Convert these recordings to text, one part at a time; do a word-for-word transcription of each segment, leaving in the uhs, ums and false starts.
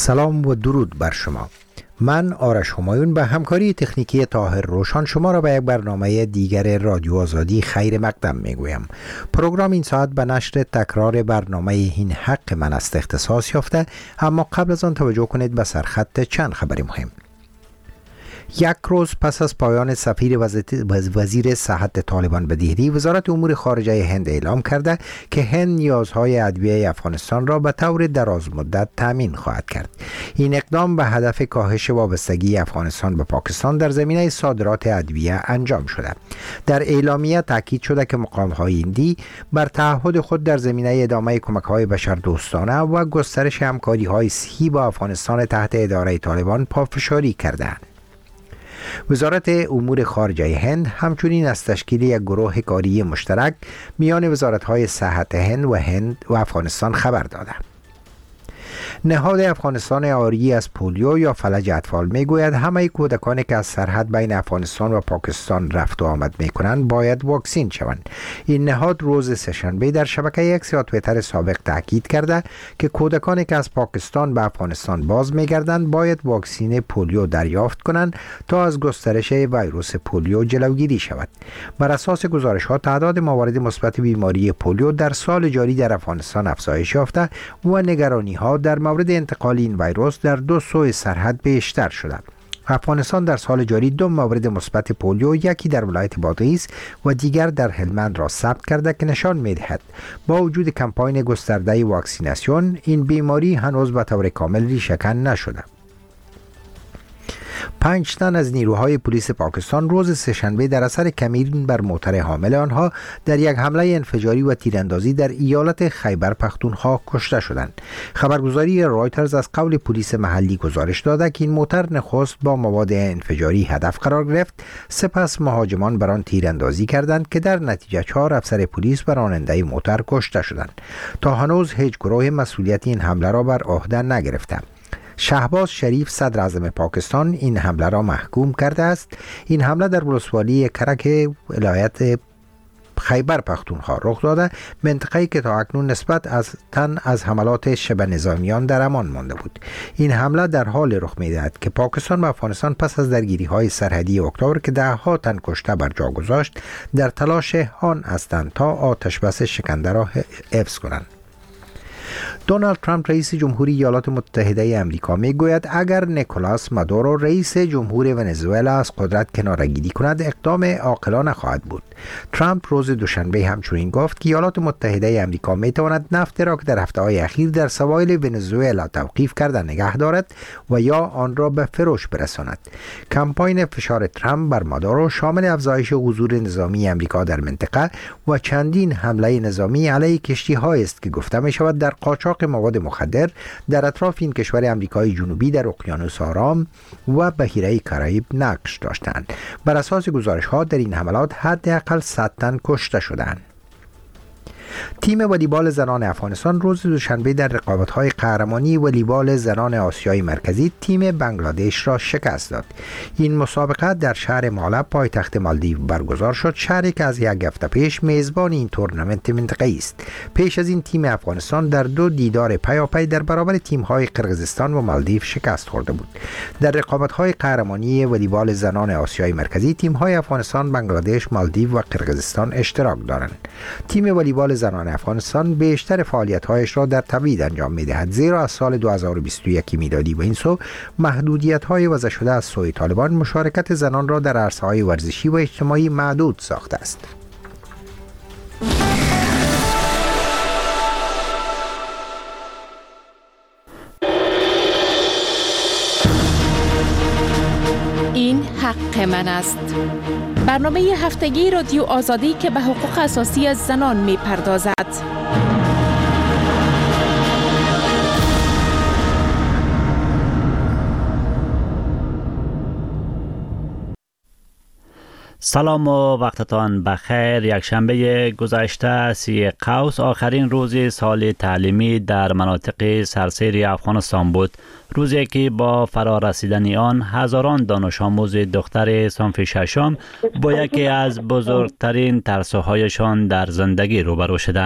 سلام و درود بر شما. من آرش همایون به همکاری تکنیکی طاهر روشان شما را به یک برنامه دیگر رادیو آزادی خیر مقدم میگویم. پروگرام این ساعت به نشر تکرار برنامه این حق من است اختصاص یافته، اما قبل از آن توجه کنید به سرخط چند خبر مهم. یک روز پس از پایان سفیر وزیر صحت طالبان به دهلی، وزارت امور خارجه هند اعلام کرده که هند نیازهای ادویه افغانستان را به طور دراز مدت تامین خواهد کرد. این اقدام به هدف کاهش وابستگی افغانستان به پاکستان در زمینه صادرات ادویه انجام شده. در اعلامیه تاکید شده که مقام‌های هندی بر تعهد خود در زمینه ادامه کمک‌های بشردوستانه و گسترش همکاری‌های صحی با افغانستان تحت اداره طالبان پافشاری کرده‌اند. وزارت امور خارجه هند همچنین از تشکیل یک گروه کاری مشترک میان وزارت‌های صحت هند و هند و افغانستان خبر داده. نهاد افغانستان عاری از پولیو یا فلج اطفال میگوید همه کودکانی که از سرحد بین افغانستان و پاکستان رفت و آمد میکنند باید واکسین شوند. این نهاد روز سه‌شنبه در شبکه یک یا توییتر سابق تاکید کرده که کودکانی که از پاکستان به افغانستان باز میگردند باید واکسین پولیو دریافت کنند تا از گسترش ویروس پولیو جلوگیری شود. بر اساس گزارش ها تعداد موارد مثبت بیماری پولیو در سال جاری در افغانستان افزایش یافته و نگرانی ها در مورد انتقال این ویروس در دو سوی سرحد بیشتر شده. افغانستان در سال جاری دو مورد مثبت پولیو، یکی در ولایت بادغیس و دیگر در هلمند را ثبت کرده که نشان می‌دهد با وجود کمپاین گسترده واکسیناسیون این بیماری هنوز به طور کامل ریشه‌کن نشده. پنج تن از نیروهای پلیس پاکستان روز سه‌شنبه در اثر کمین بر موتر حامل آنها در یک حمله انفجاری و تیراندازی در ایالت خیبر پختونخوا کشته شدند. خبرگزاری رایترز از قول پلیس محلی گزارش داده که این موتر نخست با مواد انفجاری هدف قرار گرفت، سپس مهاجمان بر آن تیراندازی کردند که در نتیجه چهار افسر پلیس و راننده موتر کشته شدند. تا هنوز هیچ گروه مسئولیت این حمله را بر عهده نگرفته. شهباز شریف صدر اعظم پاکستان این حمله را محکوم کرده است. این حمله در ولسوالی کرک ولایت خیبر پختونخوا رخ داده، منطقه‌ای که تا اکنون نسبت از تن از حملات شبه نظامیان در امان مانده بود. این حمله در حال رخ می‌دهد که پاکستان و افغانستان پس از درگیری‌های سرحدی اکتبر که ده ها تن کشته بر جا گذاشت در تلاش آن هستند تا آتش بس شکننده را حفظ کنند. دونالد ترامپ رئیس جمهوری ایالات متحده آمریکا میگوید اگر نیکولاس مادورو رئیس جمهور ونزوئلا از قدرت کناره‌گیری کند اقدام عاقلانه خواهد بود. ترامپ روز دوشنبه همچنین گفت که ایالات متحده آمریکا میتواند نفت را که در هفته‌های اخیر در سواحل ونزوئلا توقیف کرده نگه دارد و یا آن را به فروش برساند. کمپاین فشار ترامپ بر مادورو شامل افزایش حضور نظامی آمریکا در منطقه و چندین حمله نظامی علیه کشتی‌هایی است که گفته می‌شود در قاچاق مواد مخدر در اطراف این کشور آمریکای جنوبی در اقیانوس آرام و بحیره کارائیب نقش داشتند. بر اساس گزارش‌ها در این حملات حداقل صد تن کشته شدند. تیم والیبال زنان افغانستان روز دوشنبه در رقابت‌های قهرمانی والیبال زنان آسیای مرکزی تیم بنگلادش را شکست داد. این مسابقه در شهر مالب پایتخت مالدیو برگزار شد، شهری که از یک هفته پیش میزبان این تورنمنت منطقه‌ای است. پیش از این تیم افغانستان در دو دیدار پیاپی در برابر تیم‌های قرقیزستان و مالدیو شکست خورده بود. در رقابت‌های قهرمانی والیبال زنان آسیای مرکزی تیم‌های افغانستان، بنگلادش، مالدیو و قرقیزستان اشتراک دارند. تیم والیبال زنان افغانستان بیشتر فعالیت‌هایش را در تبعید انجام می‌دهد، زیرا از سال دو هزار و بیست و یک میلادی به این سو محدودیت‌های وضع شده از سوی طالبان مشارکت زنان را در عرصه‌های ورزشی و اجتماعی محدود ساخته است. این حق من است. برنامه هفتگی رادیو آزادی که به حقوق اساسی از زنان می پردازد. سلام و وقتتان بخیر. یک شنبه گذشته سی قوس آخرین روز سال تعلیمی در مناطق سرسری افغانستان بود. روزی که با فرارسیدن آن هزاران دانش آموز دختر صنف ششم با یکی از بزرگترین ترسهایشان در زندگی روبرو شدند.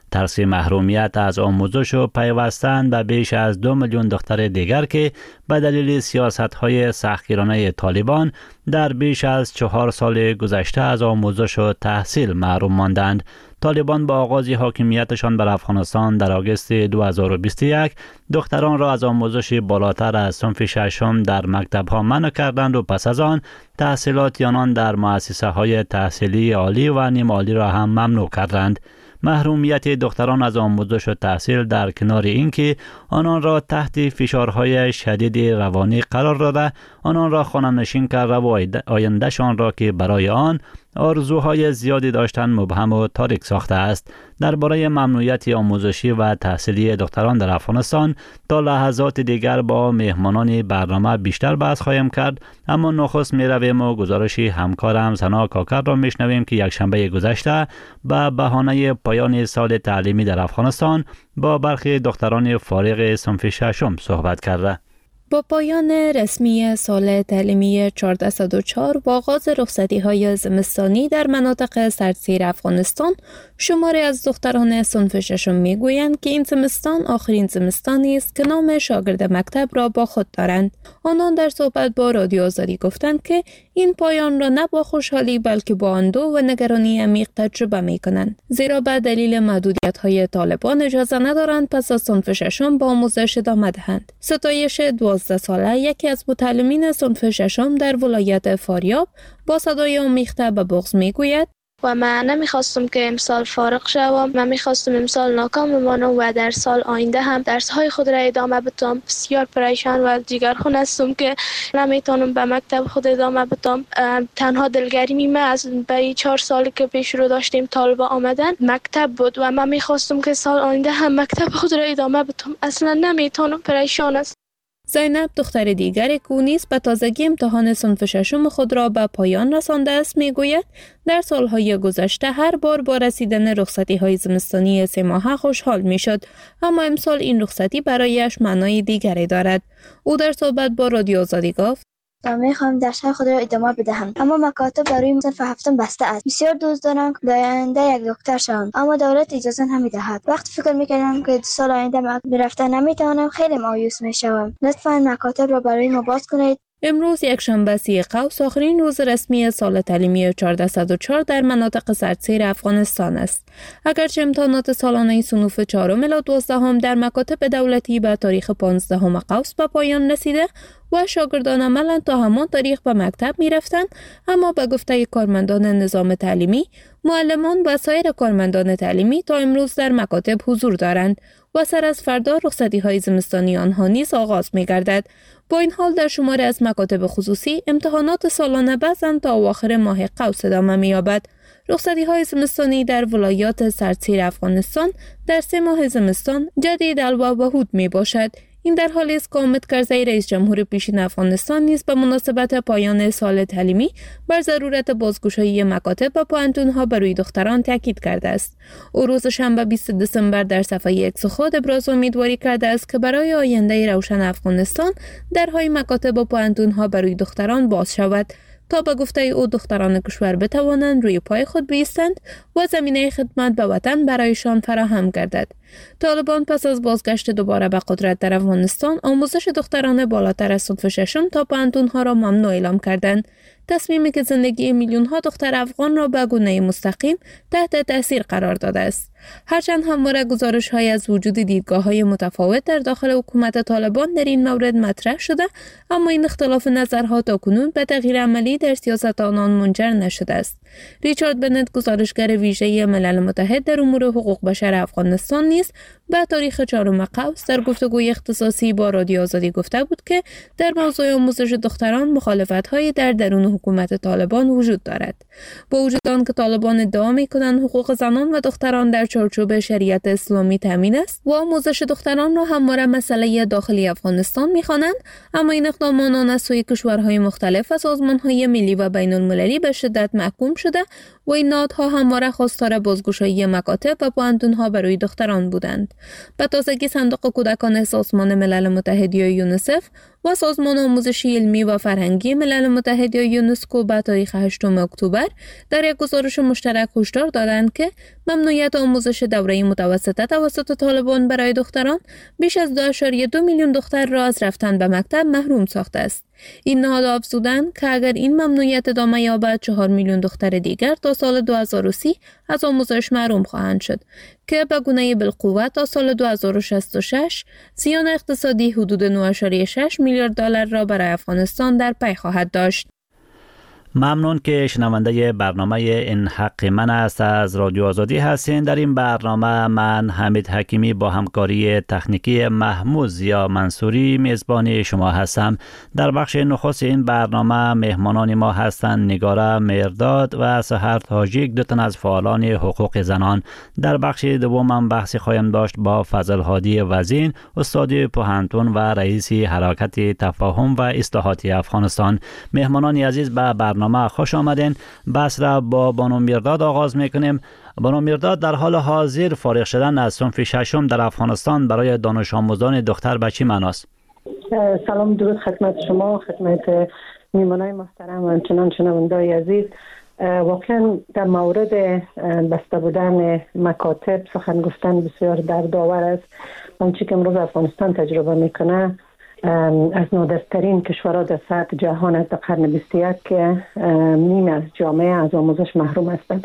ترس محرومیت از آموزش و پیوستن به بیش از دو میلیون دختر دیگر که به دلیل سیاست‌های سختگیرانه طالبان در بیش از چهار سال گذشته از آموزش و تحصیل محروم ماندند. طالبان با آغاز حاکمیتشان بر افغانستان در آگوست دو هزار و بیست و یک دختران را از آموزش بالاتر از صنف ششم در مکتب‌ها منع کردند و پس از آن تحصیلات آنان در مؤسسه‌های تحصیلی عالی و نیم عالی را هم ممنوع کردند. محرومیت دختران از آموزش و تحصیل در کنار اینکه آنان را تحت فشارهای شدید روانی قرار داده، آنان را خانه‌نشین کرده و آیندهشان را که برای آن آرزوهای زیادی داشتن مبهم و تاریک ساخته است. درباره ممنوعیت آموزشی و تحصیلی دختران در افغانستان تا لحظات دیگر با مهمانان برنامه بیشتر بحث خواهیم کرد، اما نخست می رویم و گزارشی همکارم سنا کاکر را میشنویم که یک شنبه گذشته به بهانه پایان سال تعلیمی در افغانستان با برخی دختران فارغ صنف ششم صحبت کرده. با پایان رسمی سال تعلیمی هزار و چهارصد و چهار و آغاز رخصتی‌های زمستانی در مناطق سردسیر افغانستان، شماری از دختران صنف ششم میگویند که این زمستان آخرین زمستانی است که نام شاگرد مکتب را با خود دارند. آنان در صحبت با رادیو آزادی گفتند که این پایان را نه با خوشحالی بلکه با اندوه و نگرانی عمیق تجربه می‌کنند، زیرا به دلیل محدودیت‌های طالبان اجازه ندارند پس از صنف ششم با آموزش ادامه دهند. ستایش دوازده ساله یکی از متعلمین صنف ششم در ولایت فاریاب با صدای آمیخته به بغض میگوید: و من نمیخواستم که امسال فارغ شوم. من میخواستم امسال ناکام بمانم و در سال آینده هم درس‌های خود را ادامه بدم. بسیار پریشان و جگرخون هستم که نمیتونم به مکتب خود ادامه بدم. تنها دلگرمی من از برای چهار سالی که پیش رو داشتیم طالب آمدن مکتب بود و من میخواستم که سال آینده هم مکتب خود را ادامه بدم. اصلا نمیتونم، پریشان است. زینب، دختر دیگر که او نیز به تازگی امتحان صنف ششم خود را به پایان رسانده است، میگوید در سالهای گذشته هر بار با رسیدن رخصتی‌های زمستانی سه ماهه خوشحال میشد، اما امسال این رخصتی برایش معنای دیگری دارد. او در صحبت با رادیو آزادی گفت: من میخوام درس‌های خود را ادامه بدهم، اما مکاتب برای صنف هفتم بسته است. بسیار دوست دارم که در آینده یک دکتر شوم، اما دولت اجازه نمیدهد. وقتی فکر میکردم که سال آینده برفتن نمیتوانم، خیلی مایوس میشوم. لطفاً مکاتب را برای ما باز کنید. امروز یک شنبه سی قوس آخرین روز رسمی سال تعلیمی هزار و چهارصد و چهار در مناطق سردسیر افغانستان است. اگرچه امتحانات سالانه صنوف چهارم الی دوازدهم در مکاتب دولتی به تاریخ پانزدهم قوس به پایان رسیده و شاگردان عملاً تا همان تاریخ به مکتب می رفتند، اما به گفته کارمندان نظام تعلیمی، معلمان و سایر کارمندان تعلیمی تا امروز در مکاتب حضور دارند و سر از فردا رخصتی‌های زمستانی آنها نیز آغاز می‌گردد. با این حال در شماری از مکاتب خصوصی امتحانات سالانه بعضاً تا اواخر ماه قوس ادامه می‌یابد. رخصتی‌های زمستانی در ولایات سردسیر افغانستان در سه ماه زمستان جدید الوا و هود میباشد. این در حالی است که حامد کرزی رئیس جمهور پیشین افغانستان نیز به مناسبت پایان سال تعلیمی بر ضرورت بازگشایی مکاتب و پوهنتون‌ها برای دختران تاکید کرده است. او روز شنبه بیست دسامبر در صفحه ایکس خود ابراز امیدواری کرده است که برای آینده روشن افغانستان درهای مکاتب و پوهنتون‌ها برای دختران باز شود تا به گفته او دختران کشور بتوانند روی پای خود بایستند و زمینه خدمت به وطن برایشان فراهم گردد. طالبان پس از بازگشت دوباره به قدرت در افغانستان آموزش دختران بالاتر از صنف ششم تا پوهنتون‌ها را ممنوع اعلام کردند. تصمیمی که زندگی میلیون‌ها دختر افغان را به گونه مستقیم تحت تاثیر قرار داده است. هرچند همواره گزارش‌های از وجود دیدگاه‌های متفاوت در داخل حکومت طالبان در این مورد مطرح شده، اما این اختلاف نظرها تاکنون به تغییر عملی در سیاست آنان منجر نشده است. ریچارد بنت، گزارشگر ویژه ملل متحد در امور حقوق بشر افغانستان نیز به تاریخ چهارم قوس در گفتگوی اختصاصی با رادیو آزادی گفته بود که در موضوع آموزش دختران مخالفت‌هایی در درون حکومت طالبان وجود دارد. با وجود آنکه طالبان ادعا می‌کنند حقوق زنان و دختران در چارچوب شریعت اسلامی تامین است و آموزش دختران را همواره مسئله داخلی افغانستان می‌خوانند، اما این اقدامان از سوی کشورهای مختلف و سازمان‌های ملی و بین‌المللی به شدت محکوم شده و این نهادها همواره خواستار بازگشایی مکاتب و پوهنتون‌ها برای دختران بودند. به تازگی صندوق کودکان سازمان ملل متحد یا یونیسف و سازمان آموزشی علمی و فرهنگی ملل متحد یا یونسکو به تاریخ هشتم اکتبر در یک گزارش مشترک هشدار دادند که ممنوعیت آموزش دوره متوسطه توسط طالبان برای دختران بیش از دو ممیز دو میلیون دختر را از رفتن به مکتب محروم ساخته است. این نهاد افزودند که اگر این ممنوعیت ادامه یابد چهار میلیون دختر دیگر تا سال دو هزار و سی از آموزش محروم خواهند شد که به گونه بالقوه تا سال دو هزار و شصت و شش زیان اقتصادی حدود نه ممیز شش میلیارد دلار را برای افغانستان در پی خواهد داشت. ممنون که شنونده برنامه این حق من است از رادیو آزادی هستین. در این برنامه من حمید حکیمی با همکاری تکنیکی محمود زیا منصوری میزبان شما هستم. در بخش نخست این برنامه مهمانان ما هستند نگاره مرداد و سحر تاجیک، دو تن از فعالان حقوق زنان. در بخش دوم بحثی خواهیم داشت با فضل هادی وزین، استاد پوهنتون و رئیس حرکت تفاهم و اصلاحات افغانستان. مهمانان عزیز به برنامه خوش آمدین. بحث را با بانو مرداد آغاز میکنیم. بانو مرداد، در حال حاضر فارغ شدن از صنف ششم در افغانستان برای دانش آموزان دختر به چی معناست؟ سلام درود خدمت شما، خدمت میهمانان محترم و همچنان شنوندگان عزیز. واقعا در مورد بسته بودن مکاتب سخن گفتن بسیار دردآور است. آنچه که امروز افغانستان تجربه میکنه از نادرترین کشورها در سطح جهان است در قرن بیست و یک که نیم از جامعه از آموزش محروم هستند.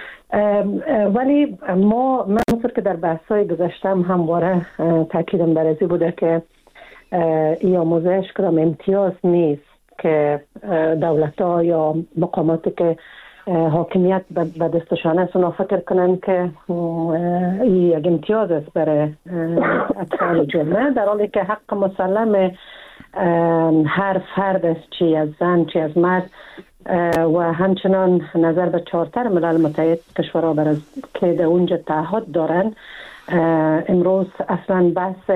ولی ما من اونطور که در بحث‌های گذشته هم همواره تاکیدم بر ازی بوده که این آموزش کدام امتیاز نیست که دولت‌ها یا مقاماتی که حاکمیت به دستشان است اونا فکر کنند که این یک امتیاز است برای اطفال جامعه، در حالی که حق مسلم هر فرد است، چی از زن چی از مرد، و همچنان نظر به چارتر ملل متحد کشورها بر از که در اونجا تعهد دارن. امروز اصلا بحث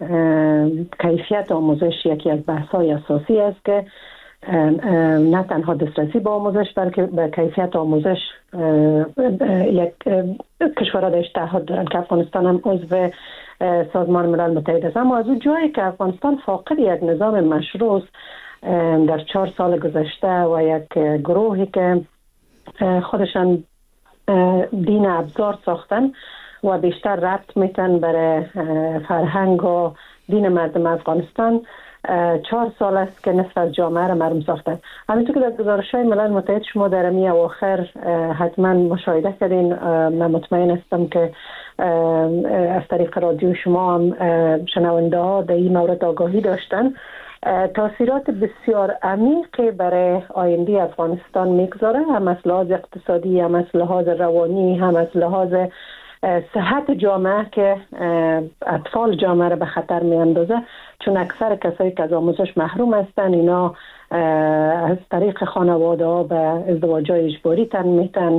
کیفیت آموزش یکی از بحث‌های اساسی است که نه تنها دسترسی به آموزش بلکه به کیفیت آموزش یک کشورها درش تعهد دارن که افغانستان هم عضو سازمان ملل متحد است. اما از اون جایی که افغانستان فاقد یک نظام مشروع در چهار سال گذشته و یک گروهی که خودشان دین ابزار ساختن و بیشتر ربط میتن برای فرهنگ و دین مردم افغانستان، چهار سال است که نصف از جامعه را محروم ساختن. همینطور که در گزارش‌های ملل متحد شما در امی اواخر حتما مشاهده کردین، من مطمئن هستم که از طریق رادیو شما هم شنونده ها در این مورد آگاهی داشتن. تاثیرات بسیار عمیقی برای آینده افغانستان میگذاره، هم از لحاظ اقتصادی، هم از لحاظ روانی، هم از لحاظ صحت جامعه که اطفال جامعه را به خطر می اندازه، چون اکثر کسایی که از آموزش محروم هستن اینا از طریق خانواده ها به ازدواج‌های اجباری تن میتن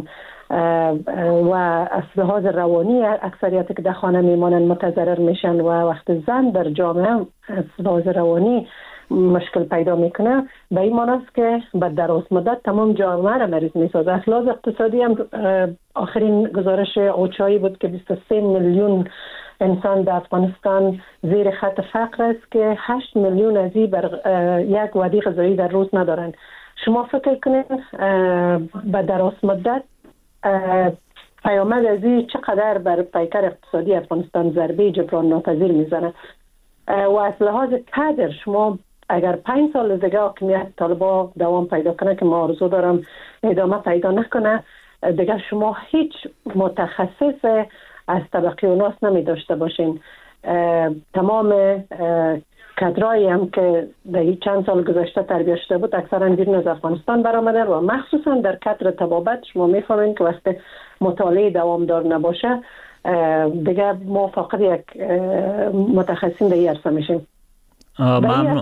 و از لحاظ روانی اکثریت که در خانه میمانن متضرر میشن و وقت زن در جامعه از لحاظ روانی مشکل پیدا میکنه، به این معنی است که به دراز مدت تمام جامعه را مریض میسازه. از لحاظ اقتصادی هم آخرین گزارش اوچایی بود که بیست و سه میلیون انسان در افغانستان زیر خط فقر است که هشت میلیون از این بر یک وعده غذایی در روز ندارن. شما فکر کنید به دراز مدت پیامد از این چقدر بر پیکر اقتصادی افغانستان ضربه جبران ناپذیر میزنه. و از لحاظ کادر شما اگر پنج سال دیگه حاکمیت طالبان دوام پیدا کنه که ما آرزو دارم ادامه پیدا نکنه، دیگه شما هیچ متخصص از طبقه اوناس نمی داشته باشین. تمام کادرایی هم که در چند سال گذشته تربیت شده بود اکثرا بیرون از افغانستان برآمدن و مخصوصا در کادر طبابت شما میفهمین که وقتی مطالعه دوامدار نباشه دیگه ما فقط یک متخصصین در این عرصه میشیم. ممنون.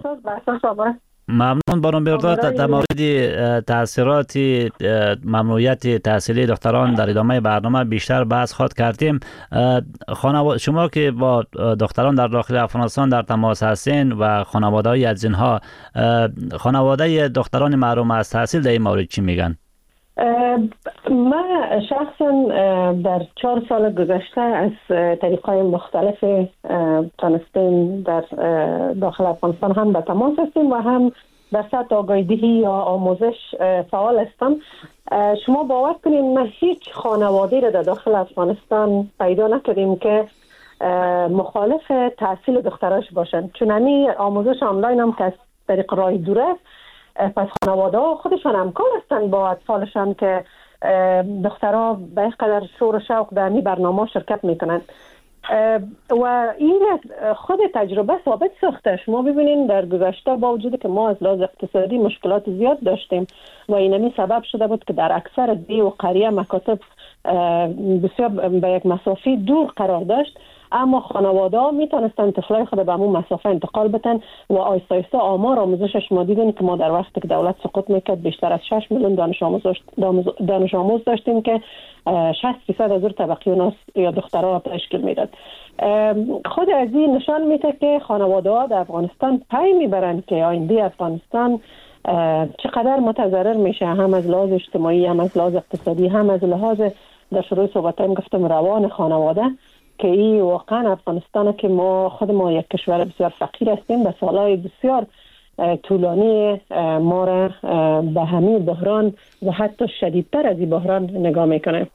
ممنون بانو مرداد. در مورد تاثیرات ممنوعیت تحصیلی دختران در ادامه برنامه بیشتر بحث خواهد کردیم. خانواده شما که با دختران در داخل افغانستان در تماس هستین و خانواده‌های از اینها، خانواده دختران محروم از تحصیل در این مورد چی میگن؟ من شخصا در چهار سال گذشته از طریقهای مختلف تانستیم در داخل افغانستان هم به تماس هستیم و هم در سطح آگاهی‌دهی یا آموزش فعال هستم. شما باور کنید ما هیچ خانواده را در داخل افغانستان پیدا نکردیم که مخالف تحصیل دختراش باشند، چون همی آموزش آنلاین هم که از طریق راه دور است، پس خانواده ها خودشان همکار هستند با اطفالشان که دخترها به قدر شور و شوق در این برنامه شرکت میکنند و این خود تجربه ثابت ساخته. شما ببینید در گذشته با وجود که ما از لحاظ اقتصادی مشکلات زیاد داشتیم و اینمی سبب شده بود که در اکثر دی و قریه مکاتب بسیار به یک مسافه دور قرار داشت، اما خانواده ها میتونستن طفلای خود به همون مسافه انتقال بدن و آیسته آیسته آمار آموزشش ما دیدیم که ما در وقتی که دولت سقوط میکرد بیشتر از شش میلیون دانش آموز دانش آموز داشتیم که شصت فیصد از اون طبقه یا دخترها تشکیل میداد. خود از این نشان میده که خانواده ها در افغانستان پی میبرند که آینده افغانستان چقدر متضرر میشه، هم از لحاظ اجتماعی، هم از لحاظ اقتصادی، هم از لحاظ در شروع صحبت هم گفتم روان خانواده، که این واقعا افغانستان که ما خود ما یک کشور بسیار فقیر هستیم به سالهای بسیار طولانی ما را به همین بحران و حتی شدیدتر از این بحران نگاه میکنه.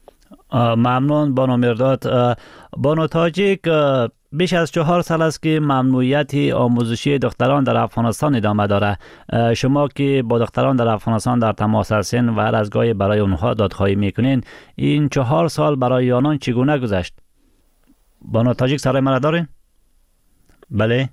ممنون بانو مرداد. بانو تاجیک، بیش از چهار سال است که ممنوعیت آموزشی دختران در افغانستان ادامه داره. شما که با دختران در افغانستان در تماس هستین و هر از گاهی برای اونها دادخواهی میکنین، این چهار سال برای آنان چگونه گذشت؟ بانو تاجیک صدای مرا دارین؟ بله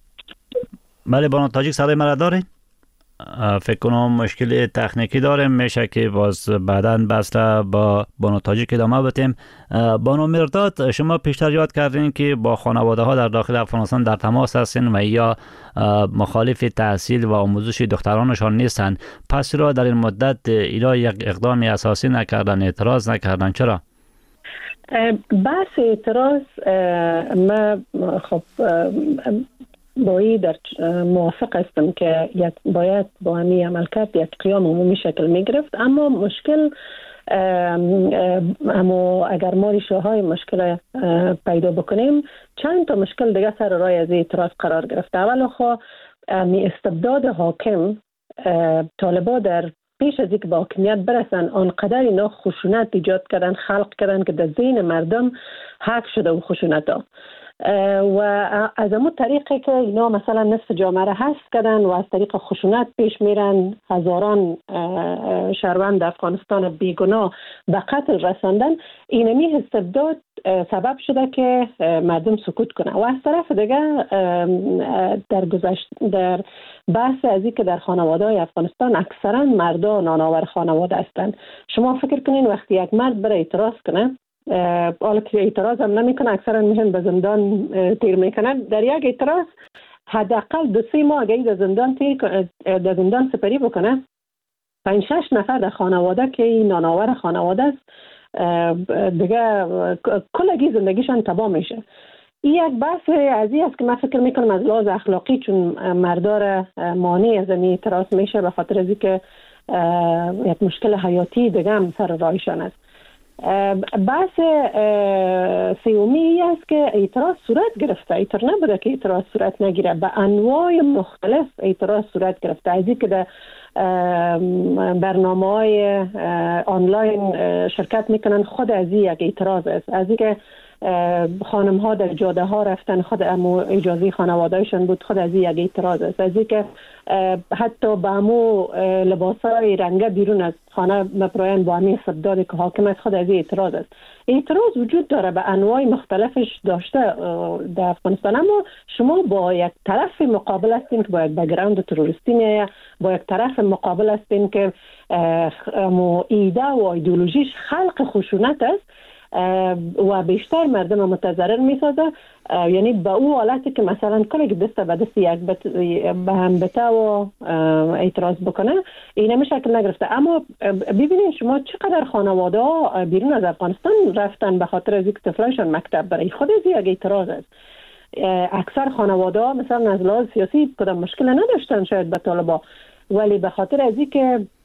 بله بانو تاجیک صدای مرا دارین؟ فکر کنم مشکل تکنیکی داریم، میشه که باز بعداً بس با بانو تاجیک ادامه بدیم. بانو مرداد، شما پیشتر یاد کردین که با خانواده ها در داخل افغانستان در تماس هستین و یا مخالف تحصیل و آموزش دخترانشان نیستن، پس را در این مدت اینا یک اقدام اساسی نکردن، اعتراض نکردن؟ چرا؟ بحث اعتراض ما خب با این در موافق هستم که یک باید با همی عمل کرد یک قیام عمومی شکل می گرفت، اما مشکل اما اگر ما ریشه های مشکل پیدا بکنیم، چند تا مشکل دیگه سر راه از اعتراض قرار گرفت. اول خو می استبداد حاکم، طالبا در پیش از اینکه با حاکمیت برسن آنقدر اینا خشونت ایجاد کردن، خلق کردن که در ذهن مردم حک شده و خشونت ها و از همون طریقی که اینا مثلا نصف جامعه را حذف کردن و از طریق خشونت پیش میرن، هزاران شهروند افغانستان بیگناه به قتل رساندن، اینمی استبداد سبب شده که مردم سکوت کنه. و از طرف دیگه در گذشت در بحث از این که در خانواده های افغانستان اکثرا مردان نانآور خانواده هستند. شما فکر کنین وقتی یک مرد بره اعتراض کنه، حالا که اعتراض هم نمیکنه، اکثرا میشن به زندان تیر میکنن، در یک اعتراض حداقل دو سه ماه اگه در زندان تیر در زندان سپری بکنه، پنج شش نفر در خانواده که این نانآور خانواده است دیگه کلگی زندگیشان تباه میشه. این یک بحث از این است که من فکر میکنم از لحاظ اخلاقی چون مردار مانع از این اعتراض میشه به خاطر از اینکه یک مشکل حیاتی دیگه هم سر راهشان است. بحث سومی است که اعتراض صورت گرفته، اینطور نبوده که اعتراض صورت نگیره، به انواع مختلف اعتراض صورت گرفته، از اینکه در برنامه‌های آنلاین شرکت میکنن خود از این یک اعتراض است، از اینکه خانم ها در جاده ها رفتن خود امو اجازه خانوادهشون بود خود از این یک اعتراض است، از اینکه حتی به امو لباس های رنگه بیرون از خانه مپراین با همین استبداد که حاکم است خود از این اعتراض است. اعتراض وجود داره به انواع مختلفش داشته در افغانستان، اما شما با یک طرف مقابل هستین که با یک بک‌گراند تروریستی میایه، با یک طرف مقابل هستین که امو ایده و ایدئولوژیش خلق خشونت است و بیشتر مردم متضرر میسازه، یعنی به او حالتی که مثلا کلی که دست به دست یک به هم بته و اعتراض بکنه این همی شکل نگرفته. اما ببینید شما چقدر خانواده ها بیرون از افغانستان رفتن به خاطر از اینکه طفلایشان مکتب برای خود از یک اعتراض است. اکثر خانواده ها مثلا از لحاظ سیاسی کدام مشکل نداشتن شاید به طالبا، ولی به خاطر از اینکه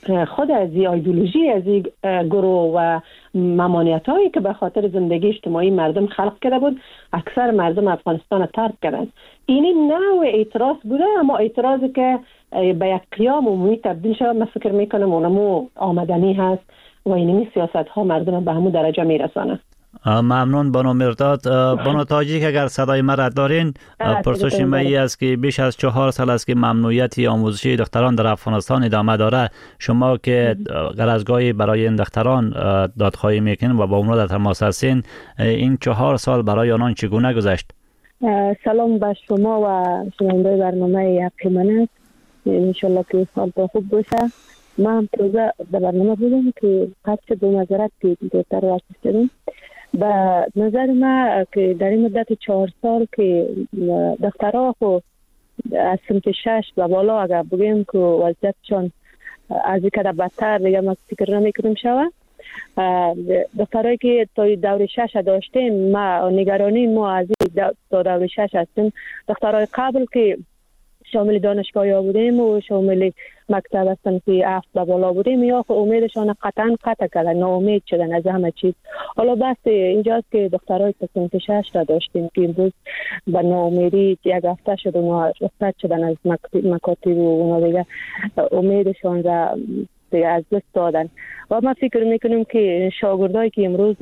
خود از ایدئولوژی از این گروه و ممانعت هایی که به خاطر زندگی اجتماعی مردم خلق کرده بود، اکثر مردم افغانستان ترک کردن. این نوع اعتراض بوده، اما اعتراضی که به یک قیام عمومی تبدیل شد، من فکر میکنم اونمو آمدنی هست و اینمی سیاست ها مردم به همون درجه میرسانه. ممنون بانو مرداد. بانو تاجیک اگر صدای مرا دارین، پرسش می است که بیش از چهار سال است که ممنوعیت آموزشی دختران در افغانستان ادامه داره. شما که غرضگاهی برای این دختران دادخواهی میکنین و با اونها در تماس هستین، این چهار سال برای آنان چگونه گذشت؟ سلام به شما و شنونده برنامه حق من است. انشالله که حالتان خوب باشه. ما هم توزه در برنامه بودم که قصد دو نظرت که دوتر ورسش کردم. به نظر ما که در این مدت چهار سال که دخترها خو از سمت شش و بالا اگر بگیم که وضعیتشان از یک کده بدتر دیگه ما فکر نمیکنیم شوه. دخترهایی که تا دور شش داشتیم، ما نگرانی ما از تا دور شش هستیم. دخترهای قبل که شامل دانشگاهی ها بودیم و شامل مکتب هستن که هفت و بالا بودیم، یا خب امیدشان قطعا قطع کردن، ناامید شدن از همه چیز. حالا بس اینجاست که دخترهای سمت شش را داشتیم که امروز به ناامیدی یک هفته شد و رخصت شدن از مکاتب و اونا دیگه امیدشان را دیگه از دست دادن. و ما فکر میکنیم که شاگردایی که امروز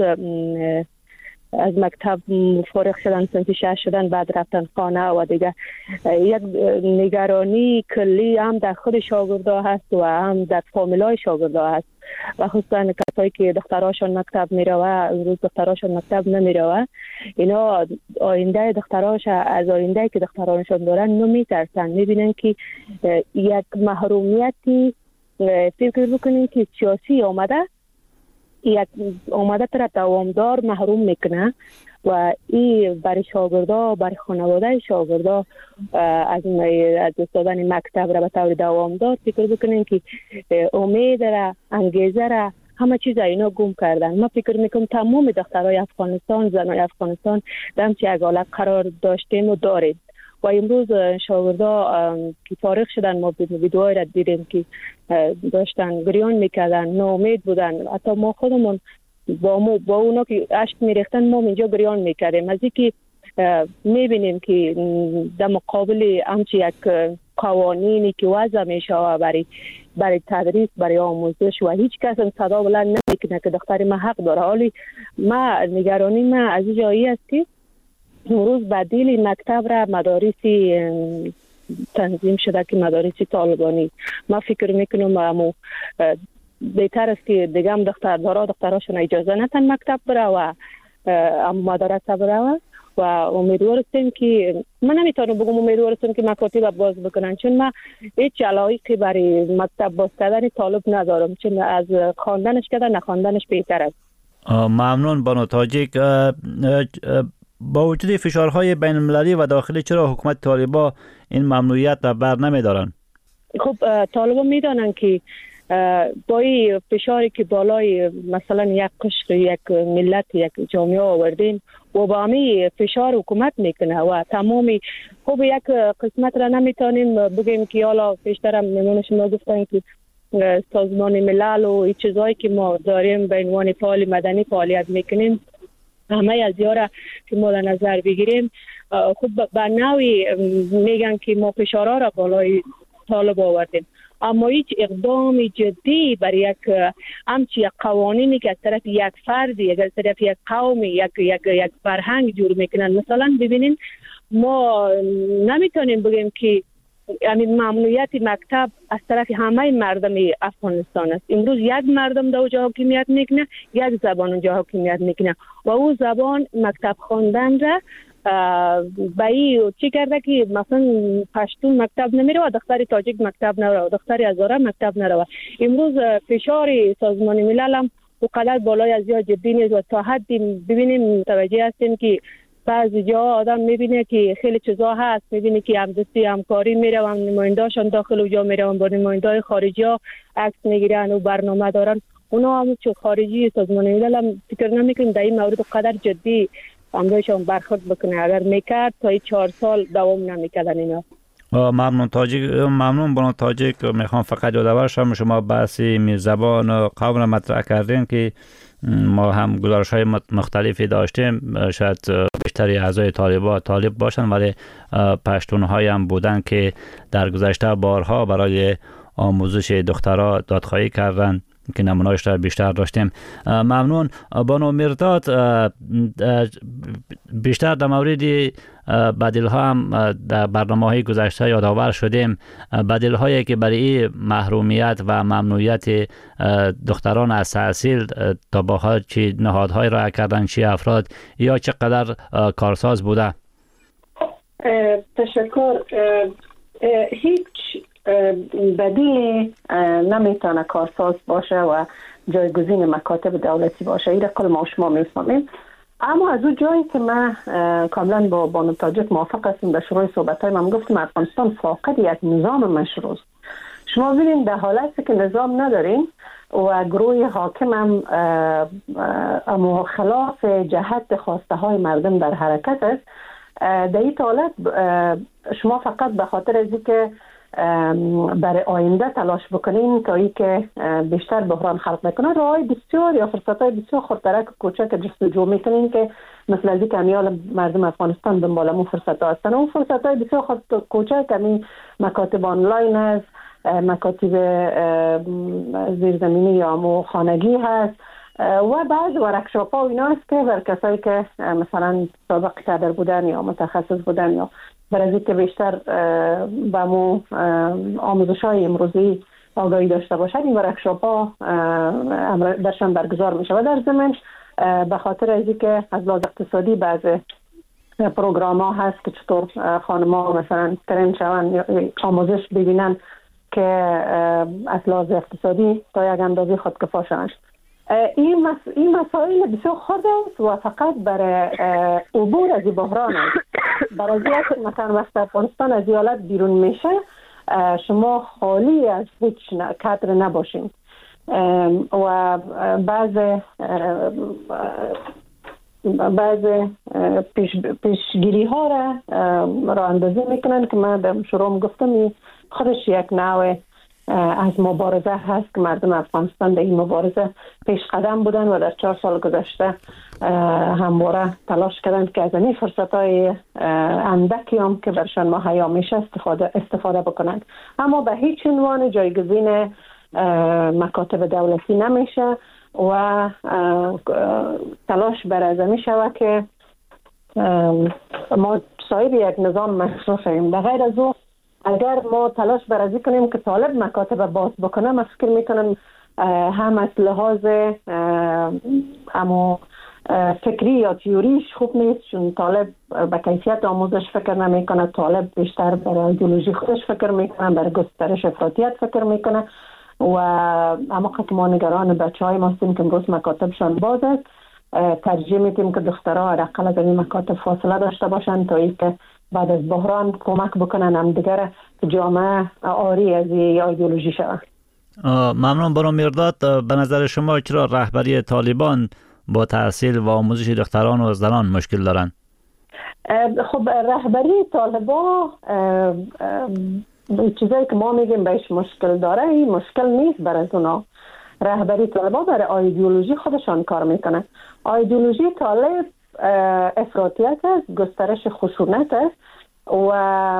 از مکتب فارغ شدن، سمت شش شدن، بعد رفتن خانه و دیگه یک نگرانی کلی هم در خود شاگردا هست و هم در فامیلای شاگردا هست و خصوصا کسایی که دختراشون مکتب میروه، امروز دختراشون مکتب نمیروه، اینا آینده دختراش از آینده که دخترانشون دارن نمیترسن، میبینن که یک محرومیتی فکر بکنین که سیاسی آمده، یک آمده تر دوامدار محروم میکنه و این برای شاگردا، برای خانواده شاگردا از از دادن مکتب را به طور دوامدار فکر بکنین که امید را، انگیزه را، همه چیز اینا گم کردن. ما فکر میکنم تمام دخترای افغانستان، زنای افغانستان در همچین یک حالت قرار داشتیم و داریم و امروز شاگردا که فارغ شدن، ما ویدیوهای را دیدیم که داشتن گریان میکردن، ناامید بودن. حتی ما خودمون با, ما با اونا که اشک میریختن، ما اینجا گریان میکردیم از اینکه میبینیم که در مقابل همچی یک قوانینی که وضع میشه برای برای تدریس، برای آموزش و هیچ کس هم صدا بلند نمیکنه که دختر ما حق داره. حالی ما نگرانی ما از جایی است که امروز بدیل مکتب را مدارسی تنظیم شده که مدارسی طالبانی. ما فکر میکنم امو بهتر است که دیگه هم دختر دارا دختراشون اجازه نتن مکتب بره و امو مدرسه بره و امیدوار هستیم که من نمیتونم بگم امیدوار هستیم که مکاتب باز بکنن، چون ما هیچ علاقه برای مکتب باز کردن طالب ندارم، چون از خواندنش کردن نخواندنش بهتر است. ممنون بانو تاجیک. با وجود فشارهای بین المللی و داخلی، چرا حکومت طالبا این ممنوعیت را بر نمیدارن؟ خب طالبا میدانن که با این فشاری که بالای مثلا یک قشر، یک ملت، یک جامعه آوردیم و با همین فشار حکومت میکنه و تمامی خب یک قسمت را نمیتونیم بگیم که حالا پیشترم میمون شما گفتن که سازمان ملل و این چیزایی که ما داریم به عنوان فعال مدنی فعالیت میکنیم، همه از یارا که ما در نظر بگیریم، خب به نوعی میگن که ما فشارها را بالای طالب آوردیم، اما هیچ اقدام جدی برای یک همچی یک قوانینی که از طرف یک فردی، یک از طرف یک قومی، یک یک یک فرهنگ جور میکنن. مثلا ببینین ما نمیتونیم بگیم که همین ممنوعیت مکتب از طرف همه مردم افغانستان است. امروز یک مردم در اونجا حاکمیت میکنه، یک زبان اونجا حاکمیت میکنه و او زبان مکتب خواندن را به این چی کرده که مثلا پشتون مکتب نمیره و دختری تاجیک مکتب نره و دختری هزاره مکتب نره. امروز فشار سازمان ملل هم اونقدر بالای از یا جدی نیست و تا حدی ببینیم متوجه هستیم که بعضی جا آدم میبینه که خیلی چیزا هست، میبینه که همدستی همکاری میره و هم نمایندهاشون داخل اونجا میره و با نماینده خارجی ها عکس میگیرن و برنامه دارن. اونا هم چه خارجی سازمان ملل هم فکر نمیکنیم در این مورد قدر جدی امروزشون برخورد بکنه. اگر میکرد تا چهار سال دوام نمیکردن اینا. ممنون تاجیک ممنون بانو تاجیک. میخوام فقط یادآور شم شما بحث میرزبان و قوم را مطرح کردین که ما هم گزارش های مختلفی داشتیم. شاید بیشتری اعضای طالبان طالب باشن ولی پشتون های هم بودن که در گذشته بارها برای آموزش دخترها دادخواهی کردن که نمونه‌اش را بیشتر داشتیم. ممنون بانو مرداد. بیشتر در مورد بدیل‌ها هم در برنامه‌های گذشته یادآور شدیم. بدیل‌هایی که برای محرومیت و ممنوعیت دختران از تحصیل تا به حال چی نهادهای را کردن، چی افراد یا چقدر کارساز بوده؟ تشکر. هیچ بدیل نمیتونه کارساز باشه و جایگزین مکاتب دولتی باشه. این را کل ما شما میفهمیم. اما از اون جایی که من کاملا با بانو تاجیک موافق هستم، در شروع صحبت‌های من گفتم افغانستان فاقد یک نظام مشروع است. شما ببینید در حالتی که نظام نداریم و گروه حاکم هم اما خلاف جهت خواسته های مردم در حرکت است، در این حالت شما فقط به خاطر از اینکه برای آینده تلاش بکنین تا ای که بیشتر بحران خلق نکنه، راههای بسیار یا فرصتهای بسیار خردترک و کوچک جستجو میکنین که مثل از این که امیال مردم افغانستان دنبال اون فرصت ها هستن. اون فرصت های بسیار کوچک همین مکاتب آنلاین هست، مکاتب زیرزمینی یا مو خانگی هست و بعض ورکشاپ ها و اینا هست که بر کسایی که مثلا سابق کادر بودن یا متخصص بودن یا برای که بیشتر با مو آموزش های امروزی آگاهی داشته باشد، این ورکشاپ ها درشان برگزار میشه و در ضمن به خاطر از که از لحاظ اقتصادی بعض پروگرام ها هست که چطور خانم ها مثلا ترین شون آموزش ببینن که از لحاظ اقتصادی تا یک اندازه خودکفا شوند. این مس... این مسائل بسیار خرد است و فقط برای عبور از بحران است. برای اینکه مثلا وقت افغانستان از حالت بیرون میشه شما خالی از هیچ کادر نباشین و بعض بعض پیش پیشگیری ها را را اندازی میکنن که من در شروع گفتم خودش یک نوع از مبارزه هست که مردم افغانستان در این مبارزه پیش قدم بودن و در چهار سال گذشته همواره تلاش کردن که از این فرصت های اندکی هم که برشان مهیا میشه استفاده استفاده بکنند. اما به هیچ عنوان جایگزین مکاتب دولتی نمیشه و تلاش بر از می شود که ما صاحب یک نظام مشروع شویم. به غیر از او اگر ما تلاش بر از کنیم که طالب مکاتب باز بکنه، من فکر میکنم هم از لحاظ اما فکری یا تیوریش خوب نیست، چون طالب به کیفیت آموزش فکر نمیکنه، طالب بیشتر برای ایدئولوژی خودش فکر میکنه، برای گسترش افراطیت فکر میکنه و اما که ما نگران بچه های ما هستیم که امروز مکاتبشان باز است، ترجیح میدیم که دخترها حداقل از این مکاتب فاصله داشته باشن تا اینکه بعد از بحران کمک بکنن هم دیگر جامعه آری از ایدئولوژی شود. ممنون بانو مرداد. به نظر شما چرا رهبری طالبان با تحصیل و آموزش دختران و زنان مشکل دارن؟ خب رهبری طالبان چیزایی که ما میگیم بهش مشکل داره، این مشکل نیست برای اونا. رهبری طالبان برای ایدئولوژی خودشان کار میکنن. ایدئولوژی طالب افراطیت است، گسترش خشونت است و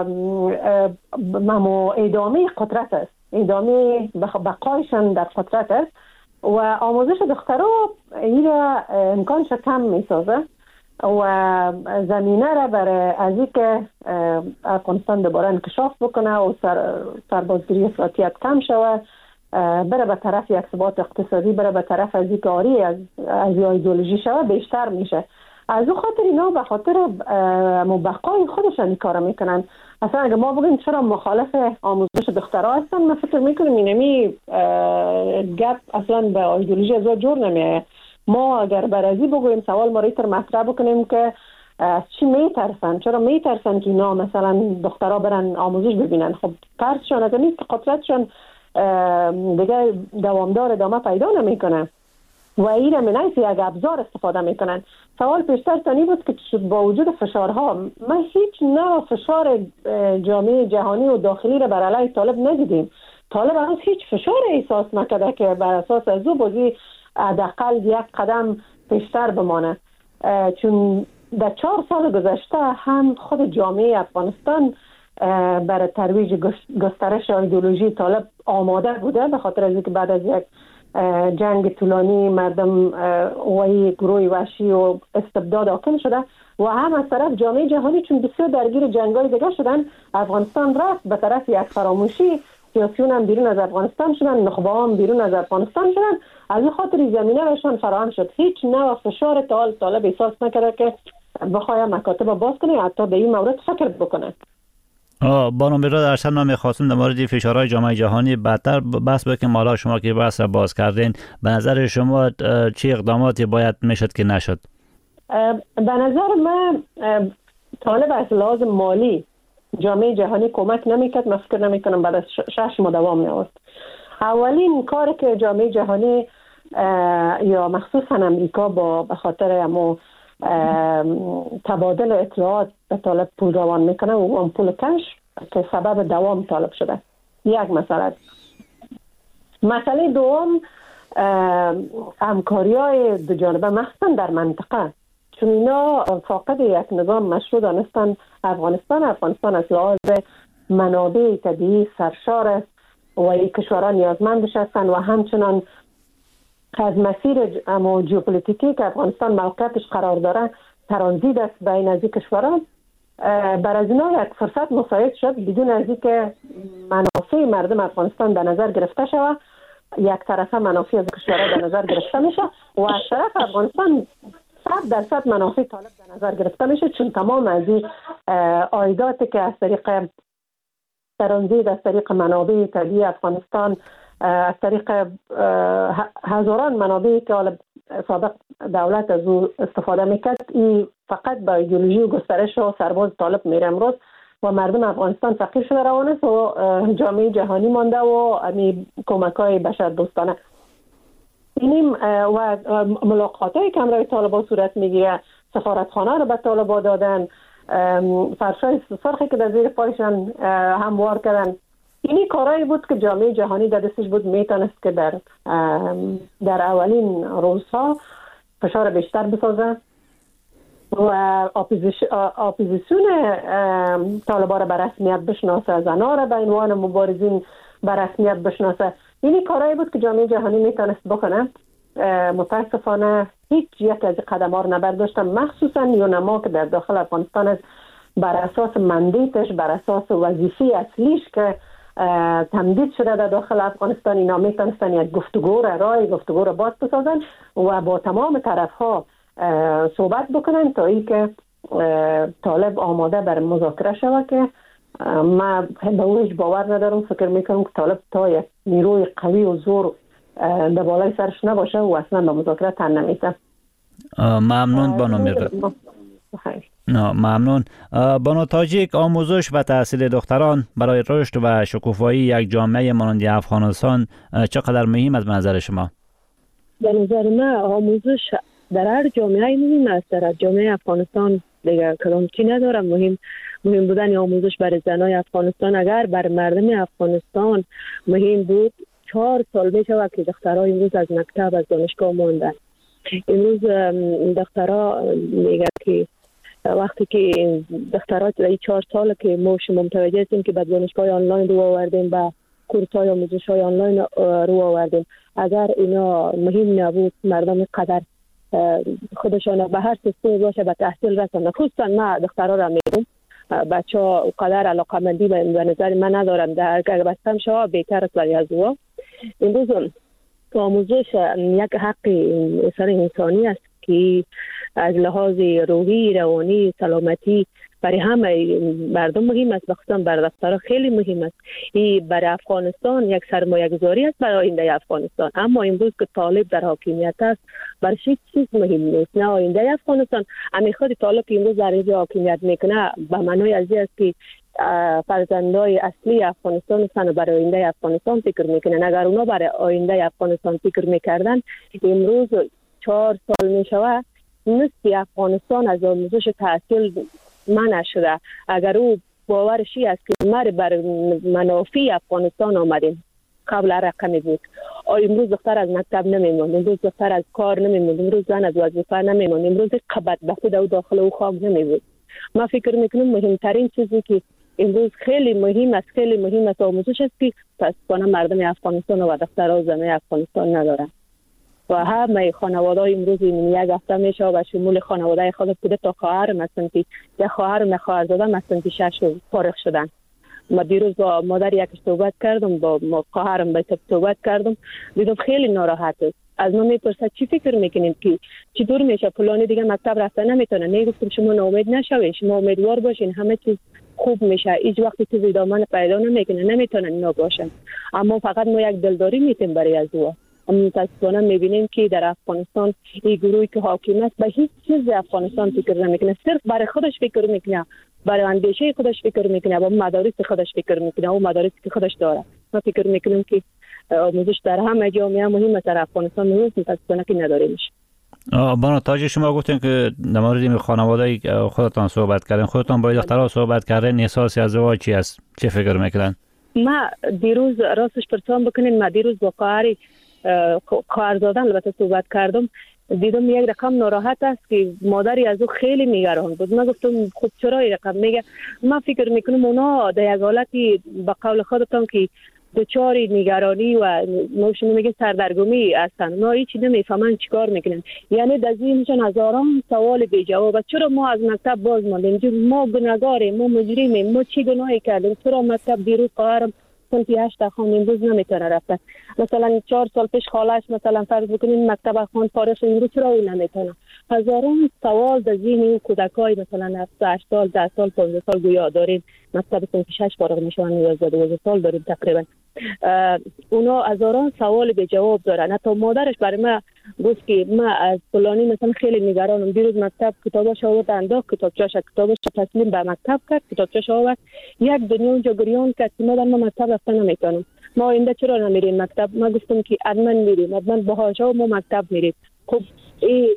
ادامه قدرت است، ادامه بقایشان در قدرت است و آموزش دخترها این را امکانش کم میسازه و زمینه را برای از اینکه افغانستان دوباره انکشاف بکنه و سر سربازگیری افراطیت کم شود، بره به طرف یک ثبات اقتصادی، بره به طرف از اینکه آری از از ایدئولوژی شود بیشتر میشه. از اون خاطر اینا به خاطر مبقای خودشان کار میکنن. اصلا اگه ما بگیم چرا مخالف آموزش دخترها هستن، من فکر میکنم اینمی گپ اصلا به ایدئولوژی از جور نمیه. ما اگر برازی بگویم سوال ما ریتر مطرح بکنیم که از چی میترسن، چرا میترسن که اینا مثلا دخترها برن آموزش ببینن؟ خب ترسشان از نیست که قدرتشان دیگه دوامدار ادامه پیدا نمیکنه. و این را من یک ابزار استفاده میکنن. سوال پیشتر تانی بود که با وجود فشارها ما هیچ نوع فشار جامعه جهانی و داخلی را بر علیه طالب ندیدیم. طالب هنوز هیچ فشار احساس نکرده که بر اساس از او بازی حداقل یک قدم پیشتر بمانه، چون در چهار سال گذشته هم خود جامعه افغانستان برای ترویج گسترش ایدئولوژی طالب آماده بوده، به خاطر از اینکه بعد از یک جنگ طولانی مردم و گروه وحشی و استبداد حاکم شده و هم از طرف جامعه جهانی چون بسیار درگیر جنگ‌های دیگه شدن، افغانستان رفت به طرف یک فراموشی. سیاسیون هم بیرون از افغانستان شدن، نخبه هم بیرون از افغانستان شدن، از این خاطر زمینه برشان فراهم شد. هیچ نوع فشار طالب طالب احساس نکرده که بخواه مکاتب باز کنه، حتی به این مورد فکر بکنه. بانو میرزا ارشد ما می‌خواستم در مورد فشارهای جامعه جهانی بعدتر بحث بکنیم. حالا شما که بحث را باز کردین، به نظر شما چه اقداماتی باید میشد که نشد؟ به نظر من طالب از لحاظ مالی جامعه جهانی کمک نمیکرد. من فکر نمیکنم بعد از شش ماه دوام می‌آورد. اولین کاری که جامعه جهانی یا مخصوصا امریکا با به خاطر امو تبادل اطلاعات به طالب پول روان میکنه و اون پول کش که سبب دوام طالب شده. یک مسئله. مسئله دوم همکاری های دو جانبه مخصوصا در منطقه، چون اینا فاقد یک نظام مشروع دانستن. افغانستان افغانستان از لحاظ منابع طبیعی سرشار است و این کشورها نیازمندش هستند و همچنان از مسیر اما ژئوپلیتیکی که افغانستان موقعیتش قرار داره ترانزیت است بین از این کشورها. بر از اینا یک فرصت مساعد شد بدون از اینکه منافع مردم افغانستان در نظر گرفته شود. یک طرفه منافع از کشورها در نظر گرفته میشه و از طرف افغانستان صد درصد منافع طالب در نظر گرفته میشه، چون تمام از این عایداتی که از طریق ترانزیت، از طریق منابع طبیعی افغانستان، از طریق هزاران منابعی که حالا سابق دولت از او استفاده میکرد، این فقط با ایدئولوژی و گسترش و سرباز طالب میره امروز و مردم افغانستان فقیر شده روان است و جامعه جهانی مانده و امی کمک‌های بشر دوستانه. اینیم و ملاقاتایی که امروز طالبان صورت میگیره، سفارتخانه رو به طالبان دادن، فرشای سرخی که در زیر پایشان هموار کردن. اینی کارایی بود که جامعه جهانی در دستش بود، میتونست که در در اولین روزها فشار بیشتر بسازه و اپوزیسیون طالبان را به رسمیت بشناسه، زنها را به عنوان مبارزین به رسمیت بشناسه. اینی کارایی بود که جامعه جهانی میتونست بکنه. متاسفانه هیچ یک از قدم‌ها رو نبرداشتن، مخصوصا یونما که در داخل افغانستان است بر اساس مندیتش، بر اساس وظیفه اصلیش که تمدید شده در داخل افغانستان، اینا میتونستن یک گفتگو را رای گفتگو را باز بسازن و با تمام طرف‌ها صحبت بکنن تا ای که طالب آماده بر مذاکره شود. که من به اونش باور ندارم. فکر میکنم که طالب تا یک نیروی قوی و زور در بالای سرش نباشه و اصلا به مذاکره تن نمیده. ممنون بانو میرزا. نه ممنون. بانو تاجیک، آموزش و تحصیل دختران برای رشد و شکوفایی یک جامعه مانند افغانستان چقدر مهم است به نظر شما؟ به نظر من آموزش در هر جامعه مهم است. در جامعه افغانستان دیگه کدام چی ندارم. مهم مهم بودن آموزش برای زنای افغانستان. اگر بر مردم افغانستان مهم بود، چهار سال می شود که دخترها امروز از مکتب از دانشگاه ماندن. امروز دخترها میگه که وقتی که دخترها در چهار سال که ما شما متوجه هستیم که به دانشگاه آنلاین رو آوردیم، به کورس‌های آموزش‌های آنلاین رو آوردیم، اگر اینا مهم نبود مردم قدر خودشان به هر سیستمی باشه به تحصیل رساندن. خصوصا ما دخترها را میگم، بچه‌ها قدر علاقه‌مندی به نظر من ندارن، در اگر بستم شما بهتر است برای از او. امروز آموزش یک حق انسانی است که از لحاظ روحی، روانی، سلامتی برای همه مردم مهم است، بخصوصا بر دخترها خیلی مهم است. این برای افغانستان یک سرمایه گذاری است برای آینده افغانستان. اما امروز که طالب در حاکمیت است برای هیچ چیز مهم نیست، نه آینده افغانستان. امی خود طالب که امروز در اینجا حاکمیت میکنه به معنای از این است که فرزندای اصلی افغانستان هستند و برای آینده افغانستان فکر میکنن. اگر اونا برای آینده افغانستان فکر میکردن امروز چهار سال میشوه نصف افغانستان از آموزش تحصیل منع شده. اگر او باورش است که ما بر منافع افغانستان آمدیم قبل رقمی بود، امروز دختر از مکتب نمیموند، امروز دختر از کار نمیموند، امروز زن از وظیفه نمیموند، امروز قبط به خود او داخل او خاک نمیبود. ما فکر میکنم مهمترین چیزی که امروز خیلی مهم است خیلی مهم است آموزش است که متاسفانه مردم افغانستان و دخترها زمین افغانستان ندارن و همه خانواده‌های امروز این یک هفته میشه و شمول خانواده خود بوده تا خواهر مثلا که یک خواهر و خواهرزاده مثلا که شش فارغ شدن. ما دیروز با مادر یک صحبت کردم، با خواهرم به صحبت کردم، دیدم خیلی ناراحت است. از ما میپرسد چی فکر میکنیم که چطور میشه فلانی دیگه مکتب رفته نمیتونه؟ نگفتم شما ناامید نشوید، شما امیدوار باشین همه چیز خوب میشه. هیچ وقتی چیز ادامه پیدا نمیکنه، نمیتونه اینا باشن. اما فقط ما یک دلداری میتیم برای از او. اما متاسفانه میبینیم که در افغانستان این گروهی که حاکم است به هیچ چیز افغانستان فکر نمیکنه، صرف برای خودش فکر میکنه، برای اندیشه خودش فکر میکنه، با مدارس خودش فکر میکنه و مدارسی که خودش داره. ما فکر میکنیم که آموزش در همه جامعه مهم است، در افغانستان مهم متاسفانه که نداریمش. بانو تاجی شما گفتین که در مورد خانواده خودتان صحبت کردین، خودتان با دخترها صحبت کردین، احساسی ازدواج چی است؟ چه فکر میکنن؟ ما دیروز راستش پرسان بکنین، ما دیروز با خواهری خواهرزاده البته صحبت کردم، دیدم یک رقم ناراحت است که مادری از او خیلی نگران بود. من گفتم خود چرا این رقم میگه؟ من فکر میکنم اونا در یک حالتی به قول خودتان که دچار نگرانی و نوشون میگه سردرگمی هستن، اونا هیچی نمیفهمن چیکار میکنن. یعنی در ذهنشون هزاران سوال بی جواب. چرا ما از مکتب باز ماندیم؟ ما گناهکاریم، ما مجرمیم، ما چی گناهی کردیم؟ چرا مکتب دیروز خواهرم سنتی هشت خان امروز نمیتونه رفته؟ مثلا چهار سال پیش خالش مثلا فرض بکنین مکتب خان فارغ امروز چرا اون نمیتونه؟ هزاران سوال در ذهن این کودکای مثلا هشت سال ده سال پانزده سال گویا داریم، مکتب سنتی شش فارغ میشن، یازده دوازده سال داریم تقریبا. اونا هزاران سوال به جواب دارن. حتی مادرش برای ما گفت که ما از فلانی مثلا خیلی نگرانم، دیروز مکتب کتابش آورد انداخت، کتابچه‌اش کتابش تسلیم به مکتب کرد، کتابچه‌اش آورد یک دنیا اونجا گریان کرد که مادر ما مکتب رفتن نمیتونم، ما اینجا چرا نمیریم مکتب؟ ما گفتم که حتما میریم، حتما باهاشا ما مکتب میریم. خب این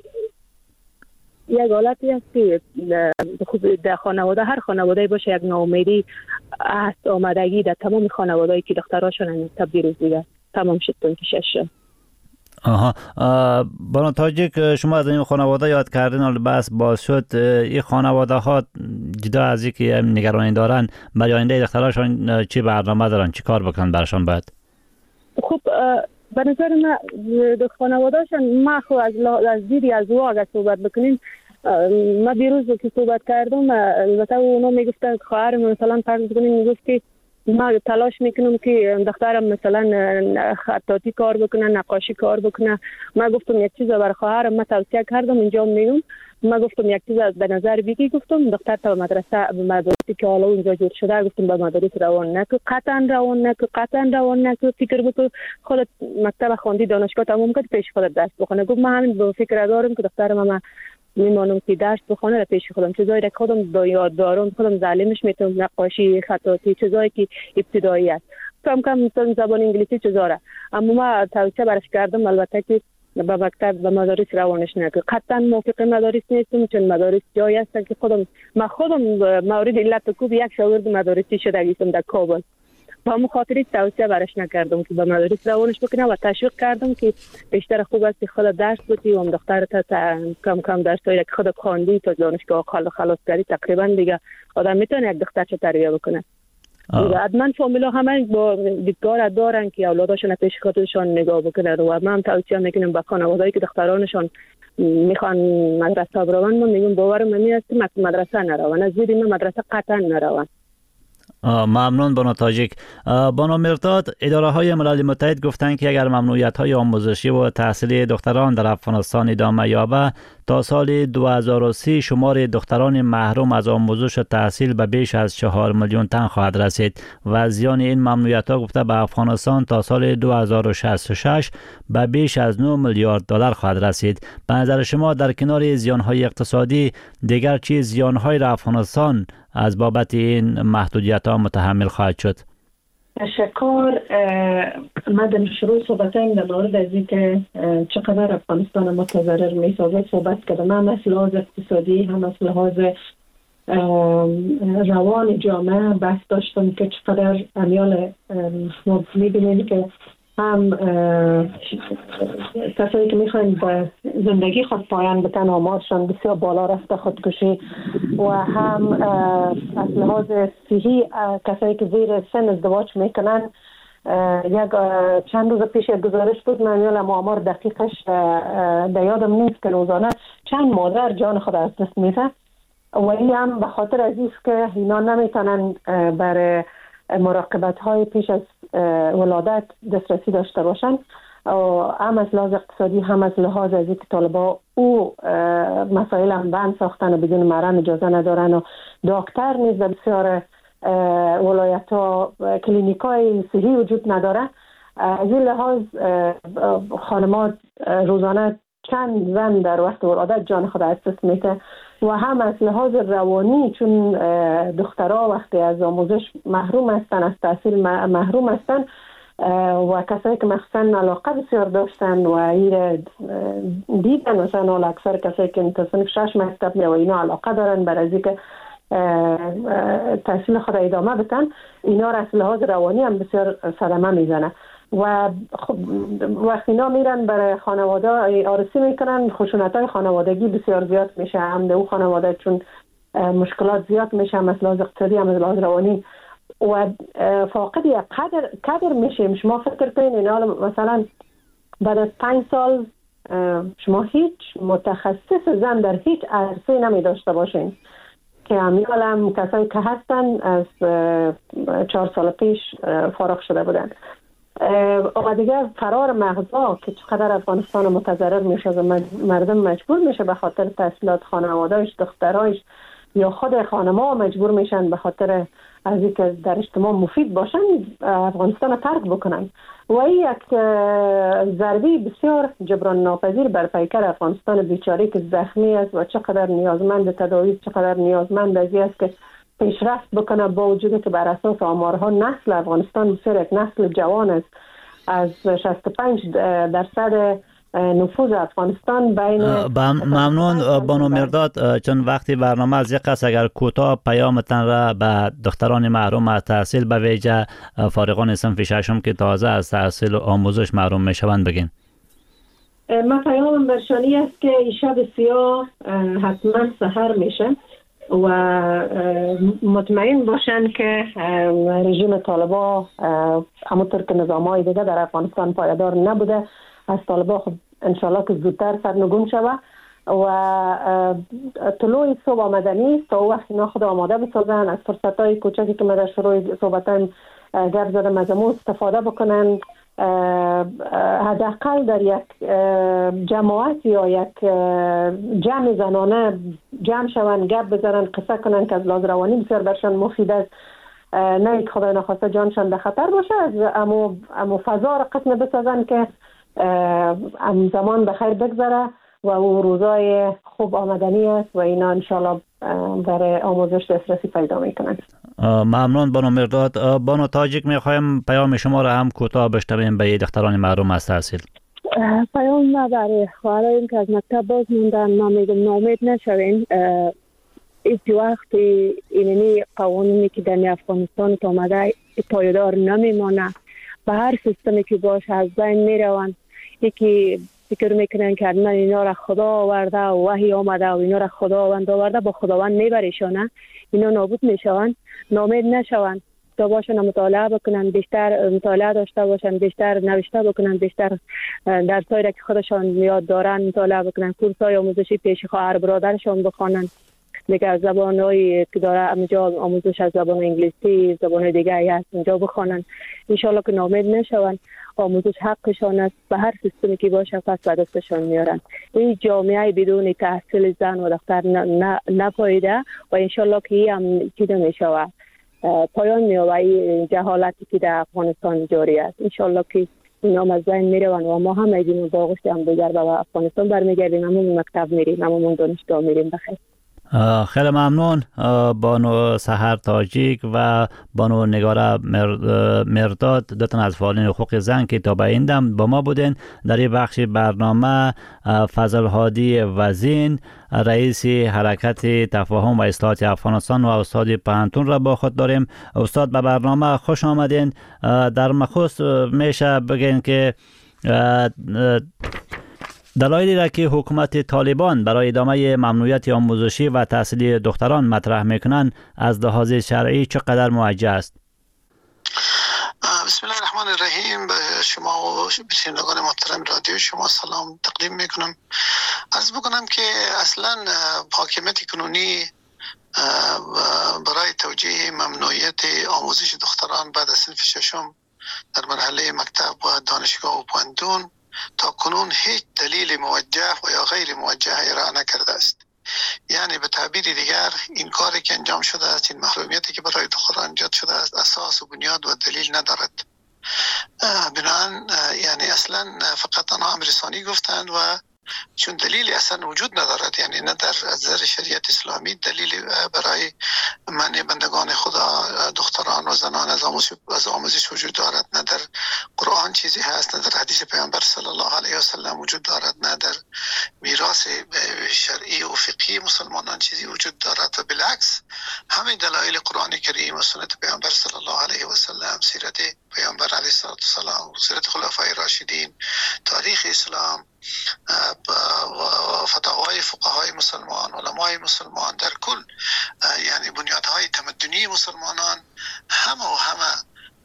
یک حالتی است که در خانواده هر خانواده باشه یک ناامیدی است آمدگی در تمام خانوادهایی که دختراشون مکتب دیروز دیگه تمام شد تا اینکه شش شد. آها بانو تاجیک شما از این خانواده یاد کردین، حالا بس باز شد این خانواده ها جدا از اینکه نگرانی دارن برای آینده دختراشون چی برنامه دارن، چی کار بکنن براشون بعد؟ خب به نظر من دو خانواده‌شان ما خو از از دیدی از او اگه صحبت بکنیم، ما دیروز که صحبت کردم البته اونا میگفتن خواهر مثلا فرض کنیم میگفت که ما تلاش میکنم که دخترم مثلا خطاطی کار بکنه، نقاشی کار بکنه. ما گفتم یک چیز برای خواهرم ما توصیه کردم اینجا میگم، ما گفتم یک چیز به نظر بگی، گفتم دختر تا مدرسه مدرسه که حالا اونجا جور شده گفتم به مدارس روان نکو، قطعا روان نکو، قطعا روان نکو، فکر بکن خودت مکتب خواندی دانشگاه تمام کرد پیش خودت درس بخونه. گفت من همین به فکر دارم که دخترم ما میمانم که درس بخونه را پیش خودم، چیزایی را خودم با یاد دارم، خودم تعلیمش میتونم، نقاشی، خطاطی، چیزایی که ابتدایی است، کم کم مثلا زبان انگلیسی چیزا. اما ما توصیه برش کردم البته که به مکتب به مدارس روانش نکنه. قطعا موافق مدارس نیستم، چون مدارس جایی هستن که خودم ما خودم مورد علت کوب یک شاگرد مدارسی شدگیستم در کابل، با همون خاطری توصیه برش نکردم که به مدارس روانش بکنه و تشویق کردم که بیشتر خوب است که خود درس بودی و دختر تا کم کم درسایی که خود خواندی تا دانشگاه خلاص کردی تقریبا دیگه آدم میتونه یک دختر چه تربیت بکنه. حتما فامیلا همه با دیدگار دارن که اولاداشون پیش خودشون نگاه بکنن و من هم توصیه میکنم به خانوادهایی که دخترانشون میخوان مدرسه برون، من میگم باورم نمی است مدرسه نرون، از زیر ما مدرسه قطعا نرون. ممنون بانو تاجیک. بانو مرداد، اداره های ملل متحد گفتند که اگر ممنوعیت های آموزشی و تحصیلی دختران در افغانستان ادامه یابه، تا سال دو هزار و سی شمار دختران محروم از آموزش و تحصیل به بیش از چهار میلیون تن خواهد رسید و زیان این ممنوعیت ها گفته به افغانستان تا سال دو هزار و شصت و شش به بیش از نه میلیارد دلار خواهد رسید. به نظر شما در کنار زیان های اقتصادی دیگر چه زیان های را افغانستان از بابت این محدودیت ها متحمل خواهد شد؟ تشکر. من در شروع صحبتایم در مورد از اینکه چقدر افغانستان متضرر می سازد صحبت کردم. هم از لحاظ اقتصادی هم از لحاظ روان جامعه بحث داشتم که چقدر امیال ما می بینیم که هم کسایی که میخواین به زندگی خود پایان بتن آمارشان بسیار بالا رفته، خودکشی، و هم از لحاظ صحی کسایی که زیر سن ازدواج میکنن. یک چند روز پیش یک گزارش بود، من یادم آمار دقیقش در یادم نیست که روزانه چند مادر جان خود از دست میده و این هم به خاطر از است که اینا نمیتونن برای مراقبت های پیش از ولادت دسترسی داشته باشن، هم از لحاظ اقتصادی هم از لحاظ از اینکه طالبا او مسائل هم بند ساختن و بدون محرم اجازه ندارن و دکتر نیز در بسیار ولایت ها کلینیک های صحی وجود نداره. از این لحاظ خانمات روزانه چند زن در وقت ولادت جان خود از دست میده و هم از لحاظ روانی، چون دخترها وقتی از آموزش محروم هستن، از تحصیل محروم هستن و کسایی که مخصوصا علاقه بسیار داشتن و این دیدن، مثلا اکثر کسایی که تصنیف شش مکتب و اینا علاقه دارن برای از اینکه تحصیل خود ادامه بدن، اینا را از لحاظ روانی هم بسیار صدمه میزنه و خب وقتی اینا میرن برای خانواده آرسی میکنن، خشونت های خانوادگی بسیار زیاد میشه، هم در او خانواده چون مشکلات زیاد میشه، هم از لحاظ اقتصادی هم از لحاظ روانی و فاقد یک قدر قدر میشیم. شما فکر کنین اینا مثلا بعد از پنج سال شما هیچ متخصص زن در هیچ عرصه نمی داشته باشین که امیال هم کسایی که هستن از چهار سال پیش فارغ شده بودن. و دیگر فرار مغزا که چقدر افغانستان متضرر میشه و مردم مجبور میشه به خاطر تحصیلات خانواده‌اش، دخترایش یا خود خانم‌ها مجبور میشن به خاطر از اینکه در اجتماع مفید باشن افغانستان ترک بکنن و این یک ضربه بسیار جبران ناپذیر بر پیکر افغانستان بیچاره که زخمی است و چقدر نیازمند تداوی، چقدر نیازمند از این است که پیشرفت بکنه، با وجودی که بر اساس آمارها نسل افغانستان بسیار یک نسل جوان است. از شصت و پنج درصد نفوذ افغانستان بین ممنون بانو مرداد. چون وقتی برنامه از یک قصد اگر کوتاه پیامتن را به دختران محروم از تحصیل به ویژه فارغان صنف ششم که تازه از تحصیل و آموزش محروم میشوند بگین. من پیامم برشانی است که این شب سیاه حتما سحر میشه و مطمئن باشن که رژیم طالبا همونطور که نظام‌های دیگه در افغانستان پایدار نبوده، از طالبا خب انشالله که زودتر سرنگون شوه و طلوع صبح آمدنی تا وقت اینا خود آماده بسازن، از فرصت‌های کوچکی که من در شروع صحبتایم گپ زدم از امو استفاده بکنن، حداقل در یک جماعت یا یک جمع زنانه جمع شون، گپ بزنن، قصه کنن که از لحاظ روانی بسیار برشان مفید است، نه یک خدای نخواسته جانشان در خطر باشه. از امو, امو فضا را قسم بسازن که ام زمان بخیر بگذره و او روزای خوب آمدنی است و اینا انشالله برای آموزش دسترسی پیدا میکنن. ممنون بانو مرداد. بانو تاجیک میخوایم پیام شما را هم کوتاه بشنویم به دختران محروم از تحصیل. پیام ما برای خواهران که از مکتب باز موندن، ما میگم ناامید نشوین. ایت وقتی اینمی قوانینی که در افغانستان آمده پایدار نمیمانه، به هر سیستمی که باشه از بین میروند. یکی فکر میکنن که من اینا را خدا آورده و وحی آمده و اینا را خداوند آورده، با خداوند میبریشانه، اینا نابود میشوند. نامید نشوند، تا باشن مطالعه بکنن، بیشتر مطالعه داشته باشن، بیشتر نوشته بکنن، بیشتر درسایی را که خودشان یاد دارن مطالعه بکنن، کورسای آموزشی پیش خواهر برادرشان بخوانن دیگه زبان‌هایی که داره اونجا آموزش از زبان انگلیسی، زبان دیگه هست اونجا بخوانن. انشالله که ناامید نشون. آموزش حقشان است، به هر سیستمی که باشه پس به دستشان میارن. این جامعه بدون تحصیل زن و دختر نپایده و انشالله که این هم چیده میشه پایان میابه این جهالتی که در افغانستان جاری است. انشالله که اینا هم از بین میرون و ما هم ایدیم باقشت هم دیگر به افغانستان برمیگردیم، همون مکتب میریم، همون دانشگاه میریم. بخیر. خیلی ممنون بانو سحر تاجیک و بانو نگاره مرداد، دوتن از فعالین حقوق زن که تا به این دم با ما بودین. در این بخش برنامه فضل هادی وزین، رئیس حرکت تفاهم و اصلاحات افغانستان و استاد پانتون را با خود داریم. استاد به برنامه خوش آمدین. در مخصوص میشه بگین که دلایلی را که حکومت طالبان برای ادامه ممنوعیت آموزشی و تحصیلی دختران مطرح میکنند از لحاظ شرعی چقدر موجه است؟ بسم الله الرحمن الرحیم. به شما و شنوندگان محترم رادیو شما سلام تقدیم میکنم. عرض بکنم که اصلا حاکمیت کنونی برای توجیه ممنوعیت آموزش دختران بعد از صنف ششم در مرحله مکتب و دانشگاه و پوهنتون تا کنون هیچ دلیل موجه و یا غیر موجه ارائه نکرده است. یعنی به تعبیر دیگر این کاری که انجام شده است، این محرومیتی که برای دختران ایجاد شده است، اساس و بنیاد و دلیل ندارد. بنابراین یعنی اصلا فقط تنها امرسانی گفتند و چون دلیلی اصلا وجود ندارد، یعنی نه در نظر شریعت اسلامی دلیلی برای منع بندگان خدا دختران و زنان از آموزش از آموزش وجود دارد، نه در قرآن چیزی هست، نه در حدیث پیامبر صلی الله علیه و سلم وجود دارد، نه در میراث شرعی و فقهی مسلمانان چیزی وجود دارد. و بالعکس همه دلایل قرآن کریم و سنت پیامبر صلی الله علیه و سلم، سیرت پیامبر علیه السلام، سیرت خلفای راشدین، تاریخ اسلام و فتاوای فقهای مسلمان، علمای مسلمان در کل، یعنی بنیادهای تمدنی مسلمانان همه و همه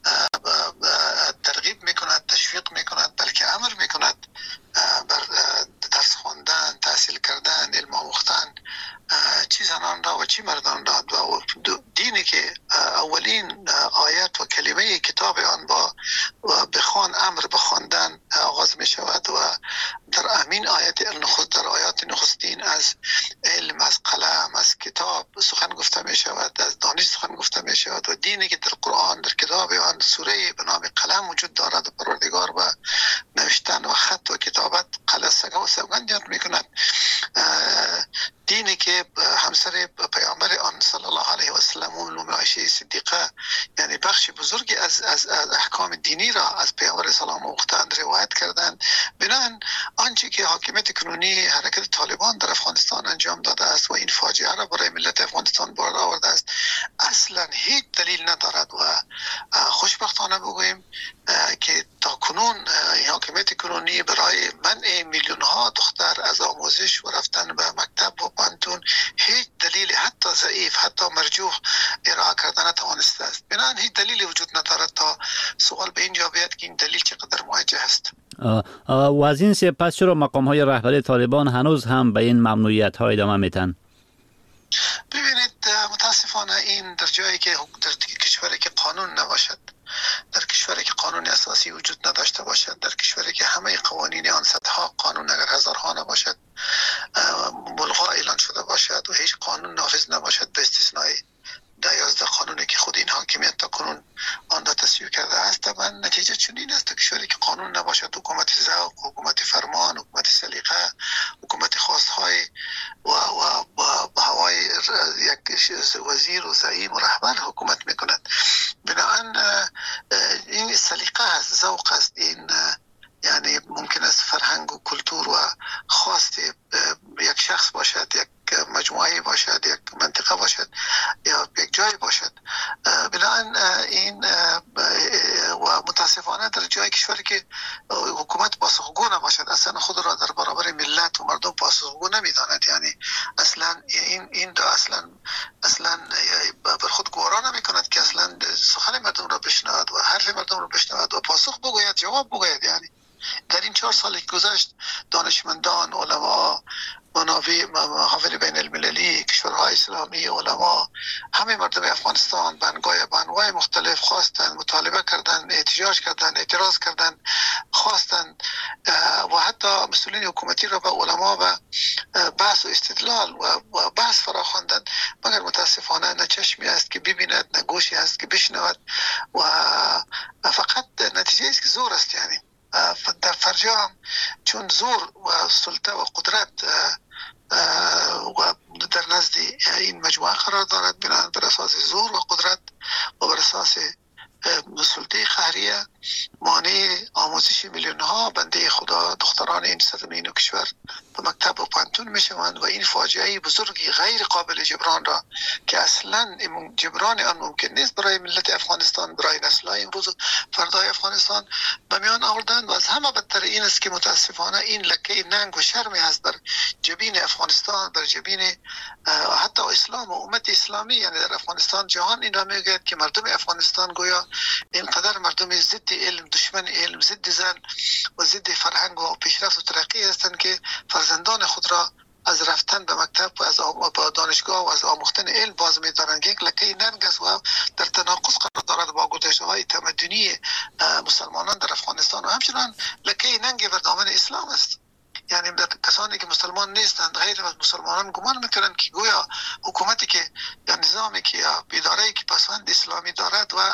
ترغیب میکند، تشویق میکند، بلکه امر میکند بر درس خواندن، تحصیل کردن، علم آموختن، چی زنان را و چی مردان را. و دینی که اولین آیت و کلمه کتاب آن با بخوان امر بخواندن آغاز می شود و در امین آیت در آیات نخستین از علم، از قلم، از کتاب سخن گفته می شود، از دانش سخن گفته می شود. و دینی که در قرآن در کتاب آن سوره به نام قلم وجود دارد و پروردگار و نوشتن و خط و کتابت قلم سگا و سوگند یاد می کند، دینی که همسر پیامبر آن صلی الله علیه و سلم ام عایشه صدیقه یعنی بخش بزرگی از از احکام دینی را از پیامبر سلام آموختند روایت کردند. بنابراین آنچه که حاکمیت کنونی حرکت طالبان در افغانستان انجام داده است و این فاجعه را برای ملت افغانستان بار آورده است اصلا هیچ دلیل ندارد. و خوشبختانه بگوییم که تا کنون حاکمیت کنونی برای منع میلیون ها دختر از آموزش و رفتن به مکتب و پانتون هیچ دلیل حتی ضعیف حتی مرجوح ارائه کردن نتوانسته است. بنابراین هیچ دلیلی وجود ندارد تا سوال به اینجا بیاد که این دلیل چقدر موجه است. و از این سپس چرا مقام های رهبری طالبان هنوز هم به این ممنوعیت ها ادامه میتن؟ ببینید متاسفانه این در جایی که در کشوری که قانون نباشد، در کشوری که قانون اساسی وجود نداشته باشد، در کشوری که همه قوانین آن صدها قانون اگر هزارها نباشد ملغا اعلان شده باشد و هیچ قانون نافذ نباشد به استثنای ده یازده قانونی که خود این حاکمیت تا کنون آن را تصویب کرده است، طبعا نتیجه چنین است. در کشوری که قانون نباشد، حکومت ذوق، حکومت فرمان، حکومت سلیقه، حکومت خواستهای و و با هوای یک وزیر و زعیم و رهبر حکومت میکند. بنابراین این سلیقه است، ذوق است، این یعنی ممکن است فرهنگ و کلتور و خواست یک شخص باشد، یک مجموعه باشد، یک منطقه باشد یا یک جای باشد. بنابراین این و متاسفانه در جای کشوری که حکومت پاسخگو نباشد، اصلا خود را در برابر ملت و مردم پاسخگو نمیداند، یعنی اصلا این این دو اصلا اصلا بر خود گوارا نمی کند که اصلا سخن مردم را بشنود و حرف مردم را بشنود و پاسخ بگوید، جواب بگوید. یعنی در این چهار سال که گذشت دانشمندان، علما، منابع محافل بین المللی، کشورهای های اسلامی، علما، همه مردم افغانستان بنگاه بانوای مختلف خواستند، مطالبه کردند، احتجاج کردند، اعتراض کردند، خواستند و حتی مسئولین حکومتی را به علما و بحث و استدلال و بحث فرا خواندند، مگر متاسفانه نه چشمی است که ببیند، نه گوشی است که بشنود و فقط نتیجه است که زور است. یعنی در فرجام هم چون زور و سلطه و قدرت و در نزد این مجموعه قرار دارد، بنابراین بر اساس زور و قدرت و بر اساس سلطه قهریه مانع آموزش میلیون ها بنده خدا دختران این سرزمین و کشور به مکتب و پانتون میشوند و این فاجعه بزرگی غیر قابل جبران را که اصلا جبران آن ممکن نیست برای ملت افغانستان، برای نسل‌های امروز و فردای افغانستان به میان آوردند. و از همه بدتر این است که متاسفانه این لکه ننگ و شرمی هست بر جبین افغانستان، بر جبین حتی اسلام و امت اسلامی. یعنی در افغانستان جهان این را میگوید که مردم افغانستان گویا اینقدر مردم ضد علم، دشمن علم، ضد زن و ضد فرهنگ و پیشرفت و ترقی هستند که فرزندان خود را از رفتن به مکتب و از با دانشگاه و از آموختن علم باز می‌دارند. یک لکه ننگ است و در تناقض قرار دارد با گذشته‌های تمدنی مسلمانان در افغانستان و همچنان لکه ننگ بر دامن اسلام است. یعنی کسانی که مسلمان نیستند غیر از مسلمانان گمان میکنند که گویا حکومتی که یا نظامی که یا اداره‌ای که پسوند اسلامی دارد و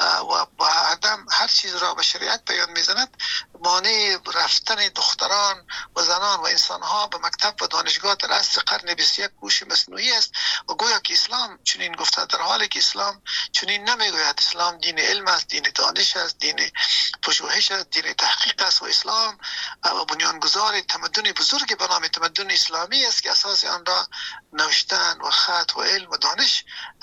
و با عدم هر چیز را به شریعت بیان میزند مانع رفتن دختران و زنان و انسانها به مکتب و دانشگاه در عصر قرن بیست و یک گوش مصنوعی است و گویا که اسلام چنین گفته، در حالی که اسلام چنین نمیگوید. اسلام دین علم است، دین دانش است، دین پژوهش است، دین تحقیق است و اسلام و بنیانگذار تمدن بزرگ به نام تمدن اسلامی است که اساس آن را نوشتن و خط و علم و دانش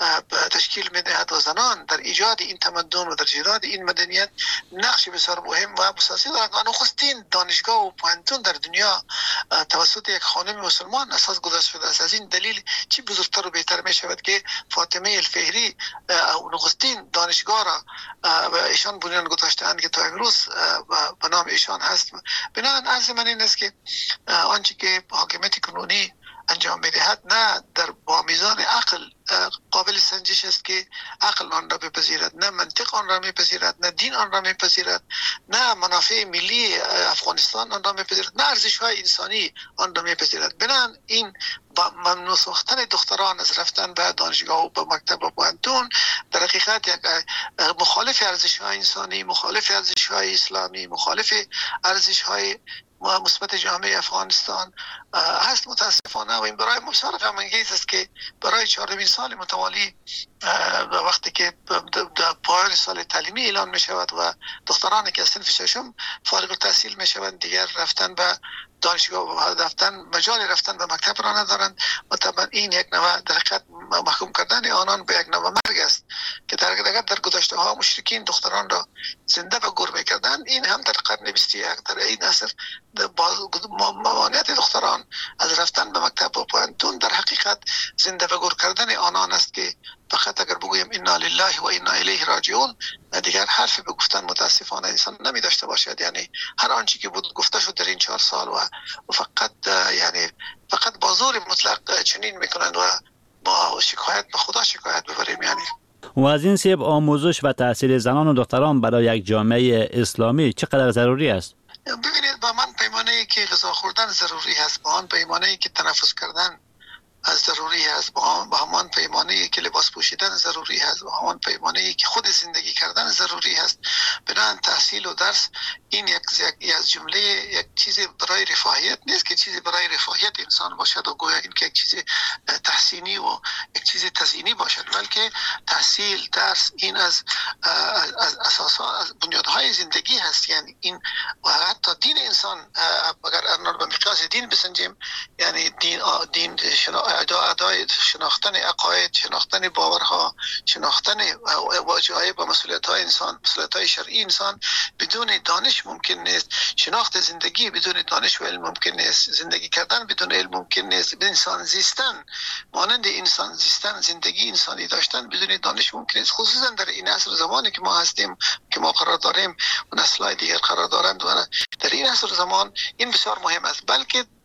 تشکیل می‌دهد و زنان در ایجاد این تمدن و در ایجاد این مدنیت نقش بسیار مهم و اساسی دارند. و نخستین دانشگاه و پانتون در دنیا توسط یک خانم مسلمان اساس گذاشته شده است. از این دلیل چی بزرگتر و بهتر می شود که فاطمه الفهری نخستین دانشگاه را و ایشان بنیان گذاشتند که تا امروز به نام ایشان هست. بنابراین عرض من این است که آنچه که حاکمیت کنونی انجام میدهد نه در با میزان عقل قابل سنجش است که عقل آن را بپذیرد، نه منطق آن را میپذیرد، نه دین آن را میپذیرد، نه منافع ملی افغانستان آن را میپذیرد، نه ارزش های انسانی آن را میپذیرد. بنابراین این با ممنوع ساختن دختران از رفتن به دانشگاه و به مکتب و پانتون در حقیقت یک مخالف ارزش های انسانی، مخالف ارزش های اسلامی، مخالف ارزش های مثبت جامعه افغانستان هست متاسفانه. و این برای بسیار غم انگیز است که برای چهارمین سال متوالی وقتی که در پایان سال تعلیمی اعلان می شود و دخترانی که از صنف ششم فارغ التحصیل می شوند دیگر رفتن به دانشگاه و رفتن مجال رفتن به مکتب را ندارند و طبعا این یک نوع در حقیقت محکوم کردن آنان به یک نوع مرگ است که در حقیقت در گذشته ها مشرکین دختران را زنده به گور می‌کردند. این هم در قرن بیست و یک در این عصر ممانعت دختران از رفتن به مکتب و پانتون در حقیقت زنده به گور کردن آنان است که فقط اگر بگویم انا لله و انا الیه راجعون دیگر حرف به گفتن متاسفانه انسان نمی داشته باشد. یعنی هر آنچه که بود گفته شد در این چهار سال و فقط یعنی فقط با زور مطلق چنین میکنند و با شکایت به خدا شکایت ببریم. یعنی و از این سبب آموزش و تحصیل زنان و دختران برای یک جامعه اسلامی چقدر ضروری است؟ ببینید با من پیمانه‌ای که غذا خوردن ضروری است، با آن پیمانه‌ای که تنفس کردن ضروری است، با همان پیمانه‌ای که لباس پوشیدن ضروری است، با همان پیمانه‌ای که خود زندگی کردن ضروری است. بنابراین تحصیل و درس این یک از جمله یک چیز برای رفاهیت نیست که چیزی برای رفاهیت انسان باشد و گویا این که یک چیز تحسینی و یک چیز تزیینی باشد، بلکه تحصیل درس این از از اساسا از بنیادهای زندگی هست. یعنی این و حتی دین انسان اگر آن به مقیاس دین بسنجیم، یعنی دین دین ادای شناختن عقاید، شناختن باورها، شناختن واجه‌های با مسئولیت‌های انسان، مسئولیت‌های شرعی انسان بدون دانش ممکن نیست. شناخت زندگی بدون دانش و علم ممکن نیست. زندگی کردن بدون علم ممکن نیست. انسان زیستن مانند انسان زیستن، زندگی انسانی داشتن بدون دانش ممکن نیست. خصوصا در این عصر زمانی که ما هستیم، که ما قرار داریم و نسل‌های دیگر قرار دارند و در این عصر زمان این بسیار مهم است. بلکه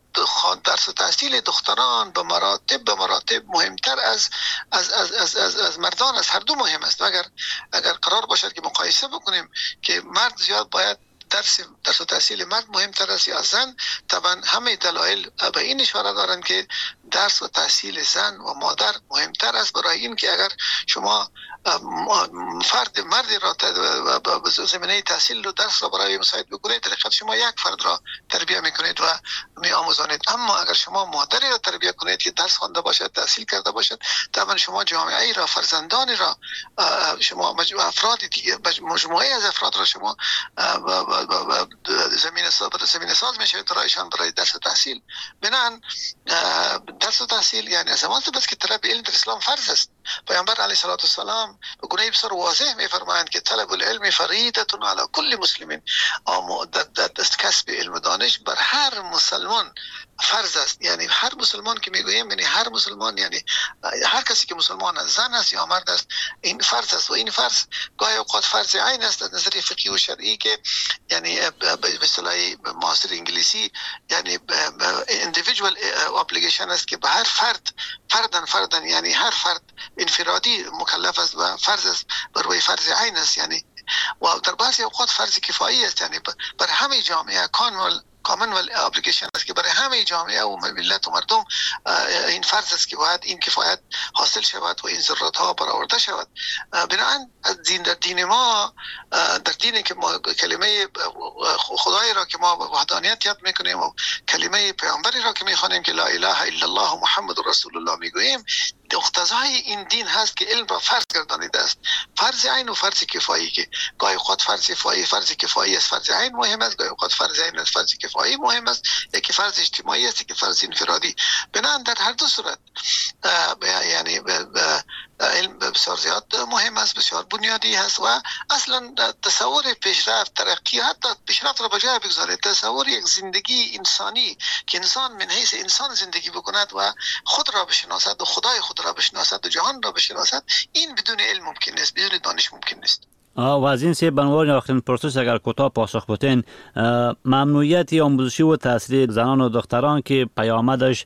درس و تحصیل دختران به مراتب به مراتب مهمتر از از از از از, از مردان است. هر دو مهم است. اگر اگر قرار باشد که مقایسه بکنیم که مرد زیاد باید درس درس و تحصیل مرد مهمتر است یا زن، طبعا همه دلایل به این اشاره دارند که درس و تحصیل زن و مادر مهمتر است، برای این که اگر شما فرد مردی را به زمینه تحصیل رو درس را برای مساعد بکنید، طریقت شما یک فرد را تربیت میکنید و می آموزانید. اما اگر شما مادری را تربیت کنید که درس خوانده باشد، تحصیل کرده باشد، طبعا شما جامعه ای را، فرزندانی را، شما افراد دیگه، مجموعه از افراد را شما زمین ساز زمین ساز میشوید برایشان برای درس و تحصیل. بنابراین درس و تحصیل یعنی از زمان بس که طلب علم در اسلام فرض است. پیامبر علیه الصلاه و السلام به گونه بسیار واضح میفرمایند که طلب العلم فریضه علی کل مسلم، دست کسب علم و دانش بر هر مسلمان فرض است. یعنی هر مسلمان که میگویم یعنی هر مسلمان، یعنی هر کسی که مسلمان است، زن است یا مرد است، این فرض است. و این فرض گاهی اوقات فرض عین است از نظر فقهی و شرعی که یعنی به اصطلاح معاصر انگلیسی یعنی individual obligation است که به هر فرد فردن فردن یعنی هر فرد انفرادی مکلف است و فرض است، بر روی فرض عین است. یعنی و در بعضی اوقات فرض کفایی است، یعنی بر همه جامعه کامل کامن ابلیگیشن است که برای همه جامعه و ملت و مردم این فرض است که باید این کفایت حاصل شود و این ضرورت ها برآورده شود. بنابراین دین در دین ما، در دینی که ما کلمه خدای را که ما وحدانیت یاد میکنیم و کلمه پیامبری را که میخوانیم که لا اله الا الله محمد رسول الله میگوییم، مقتضای این دین هست که علم را فرض گردانیده است. فرض عین و فرض کفایی که گاهی اوقات فرض کفایی فرض کفایی است، فرض عین مهم است، گاهی اوقات فرض عین است، فرض کفایی مهم است، یکی فرض اجتماعی است که فرض انفرادی. بنابراین در هر دو صورت یعنی علم بسیار زیاد مهم است، بسیار بنیادی است و اصلا تصور پیشرفت، ترقی، حتی پیشرفت را بجای بگذارید، تصور یک زندگی انسانی که انسان من حیث انسان زندگی بکند و خود را بشناسد و خدای خود را بشناسد و جهان را بشناسد، این بدون علم ممکن نیست، بدون دانش ممکن نیست. و از این سه بنوار آخرین پرسش اگر کوتاه پاسخ بتین، ممنوعیت آموزشی و تحصیلی زنان و دختران که پیامدش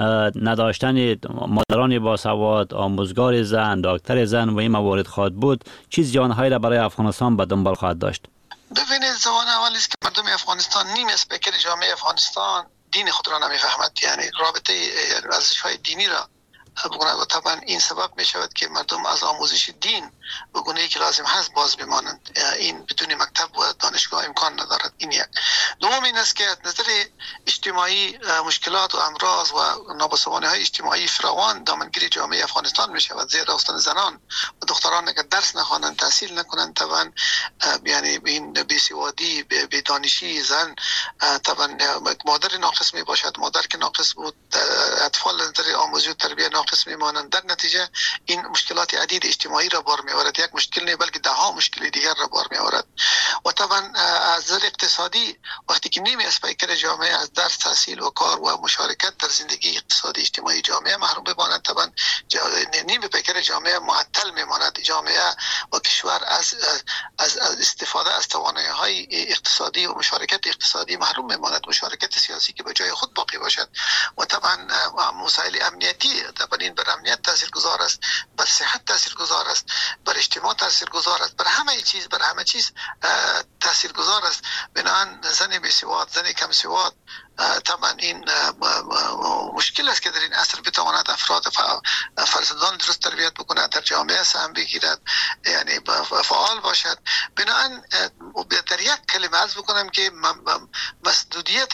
نداشتن مادران باسواد، آموزگار زن، دکتر زن و این موارد خواهد بود، چیز جانهایی را برای افغانستان به دنبال خواهد داشت؟ ببینید، زمان اولی است که مردم افغانستان، نیم اسپیکر جامعه افغانستان دین خود را نمیفهمد، یعنی رابطه ارزش‌های دینی را بگوید و طبعا این سبب می شود که مردم از آموزش دین به گونه‌ای که لازم هست باز بمانند. این بدون مکتب و دانشگاه امکان ندارد. این یک. دوم این است که از نظر اجتماعی مشکلات و امراض و نابسامانی های اجتماعی فراوان دامنگیر جامعه افغانستان می شود. زیر راستن زنان و دختران اگر درس نخوانند، تحصیل نکنند، طبعا یعنی این بی‌سوادی، بی‌دانشی زن، طبعا مادر ناقص می باشد. مادر که ناقص بود، اطفال از نظر آموزش و تربیت ناقص می مانند. در نتیجه این مشکلات عدید اجتماعی را بار می آورد. یک مشکل نه بلکه ده ها مشکل دیگر را بار می آورد. و طبعا از نظر اقتصادی وقتی که نیمی از پیکر جامعه از درس، تحصیل و کار و مشارکت در زندگی اقتصادی اجتماعی جامعه محروم بماند، طبعا نیمی پیکر جامعه معطل می ماند. جامعه و کشور از از, از استفاده از توانایی‌های اقتصادی و مشارکت اقتصادی محروم می ماند. مشارکت سیاسی که به جای خود باقی باشد. و طبعا مسائل امنیتی، طبعا این بر امنیت تاثیرگذار است، بر صحت تاثیرگذار است، بر اجتماع تاثیرگذار است، بر همه چیز بر همه چیز تاثیرگذار است. بنابراین زن بی‌سواد، زن کم سواد، طبعا این مشکل است که در این عصر بتواند افراد فرزندان درست تربیت بکند، در جامعه سهم بگیرد، یعنی فعال باشد. بنابراین در یک کلمه عرض بکنم که مسدودیت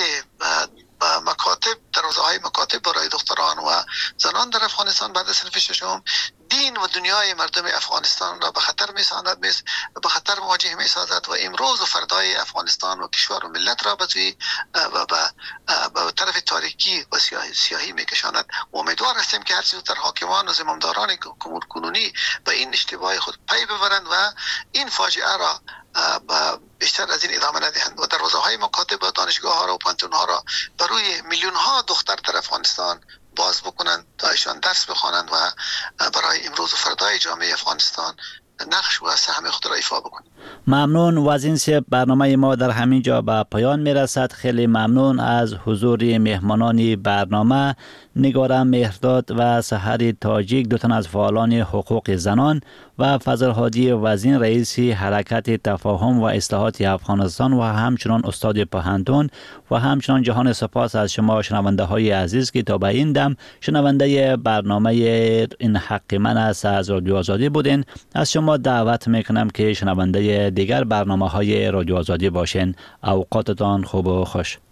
مکاتب، دروازه‌های مکاتب برای دختران و زنان در افغانستان بعد از صنف ششم دین و دنیای مردم افغانستان را به خطر می‌سازد، به خطر مواجه می‌سازد و امروز و فردای افغانستان و کشور و ملت را به سوی و به طرف تاریکی و سیاهی, سیاهی می‌کشاند. امیدوار هستیم که هر چیز در حاکمان و زمامداران امور کنونی به این اشتباه خود پی ببرند و این فاجعه را بیشتر از این ادامه ندهند و دروازه‌های مکاتب و دانشگاه‌ها را و پانتون‌ها را برای میلیون‌ها دختر در افغانستان باز بکنند تا ایشان درس بخوانند و برای امروز و فردای جامعه افغانستان نقش و سهم خود را ایفا بکنیم. ممنون. وزین صاحب، برنامه ما در همین جا به پایان میرسد. خیلی ممنون از حضور مهمانان برنامه، نگار مهرداد و سحر تاجیک، دو تن از فعالان حقوق زنان، و فضل هادی وزین، رئیس حرکت تفاهم و اصلاحات افغانستان و همچنان استاد پوهنتون، و همچنان جهان سپاس از شما شنونده های عزیز که تا به این دم شنونده برنامه این حق من است از رادیو آزادی بودین. از شما دعوت میکنم که شنونده دیگر برنامه های رادیو آزادی باشین. اوقاتتان خوب و خوش.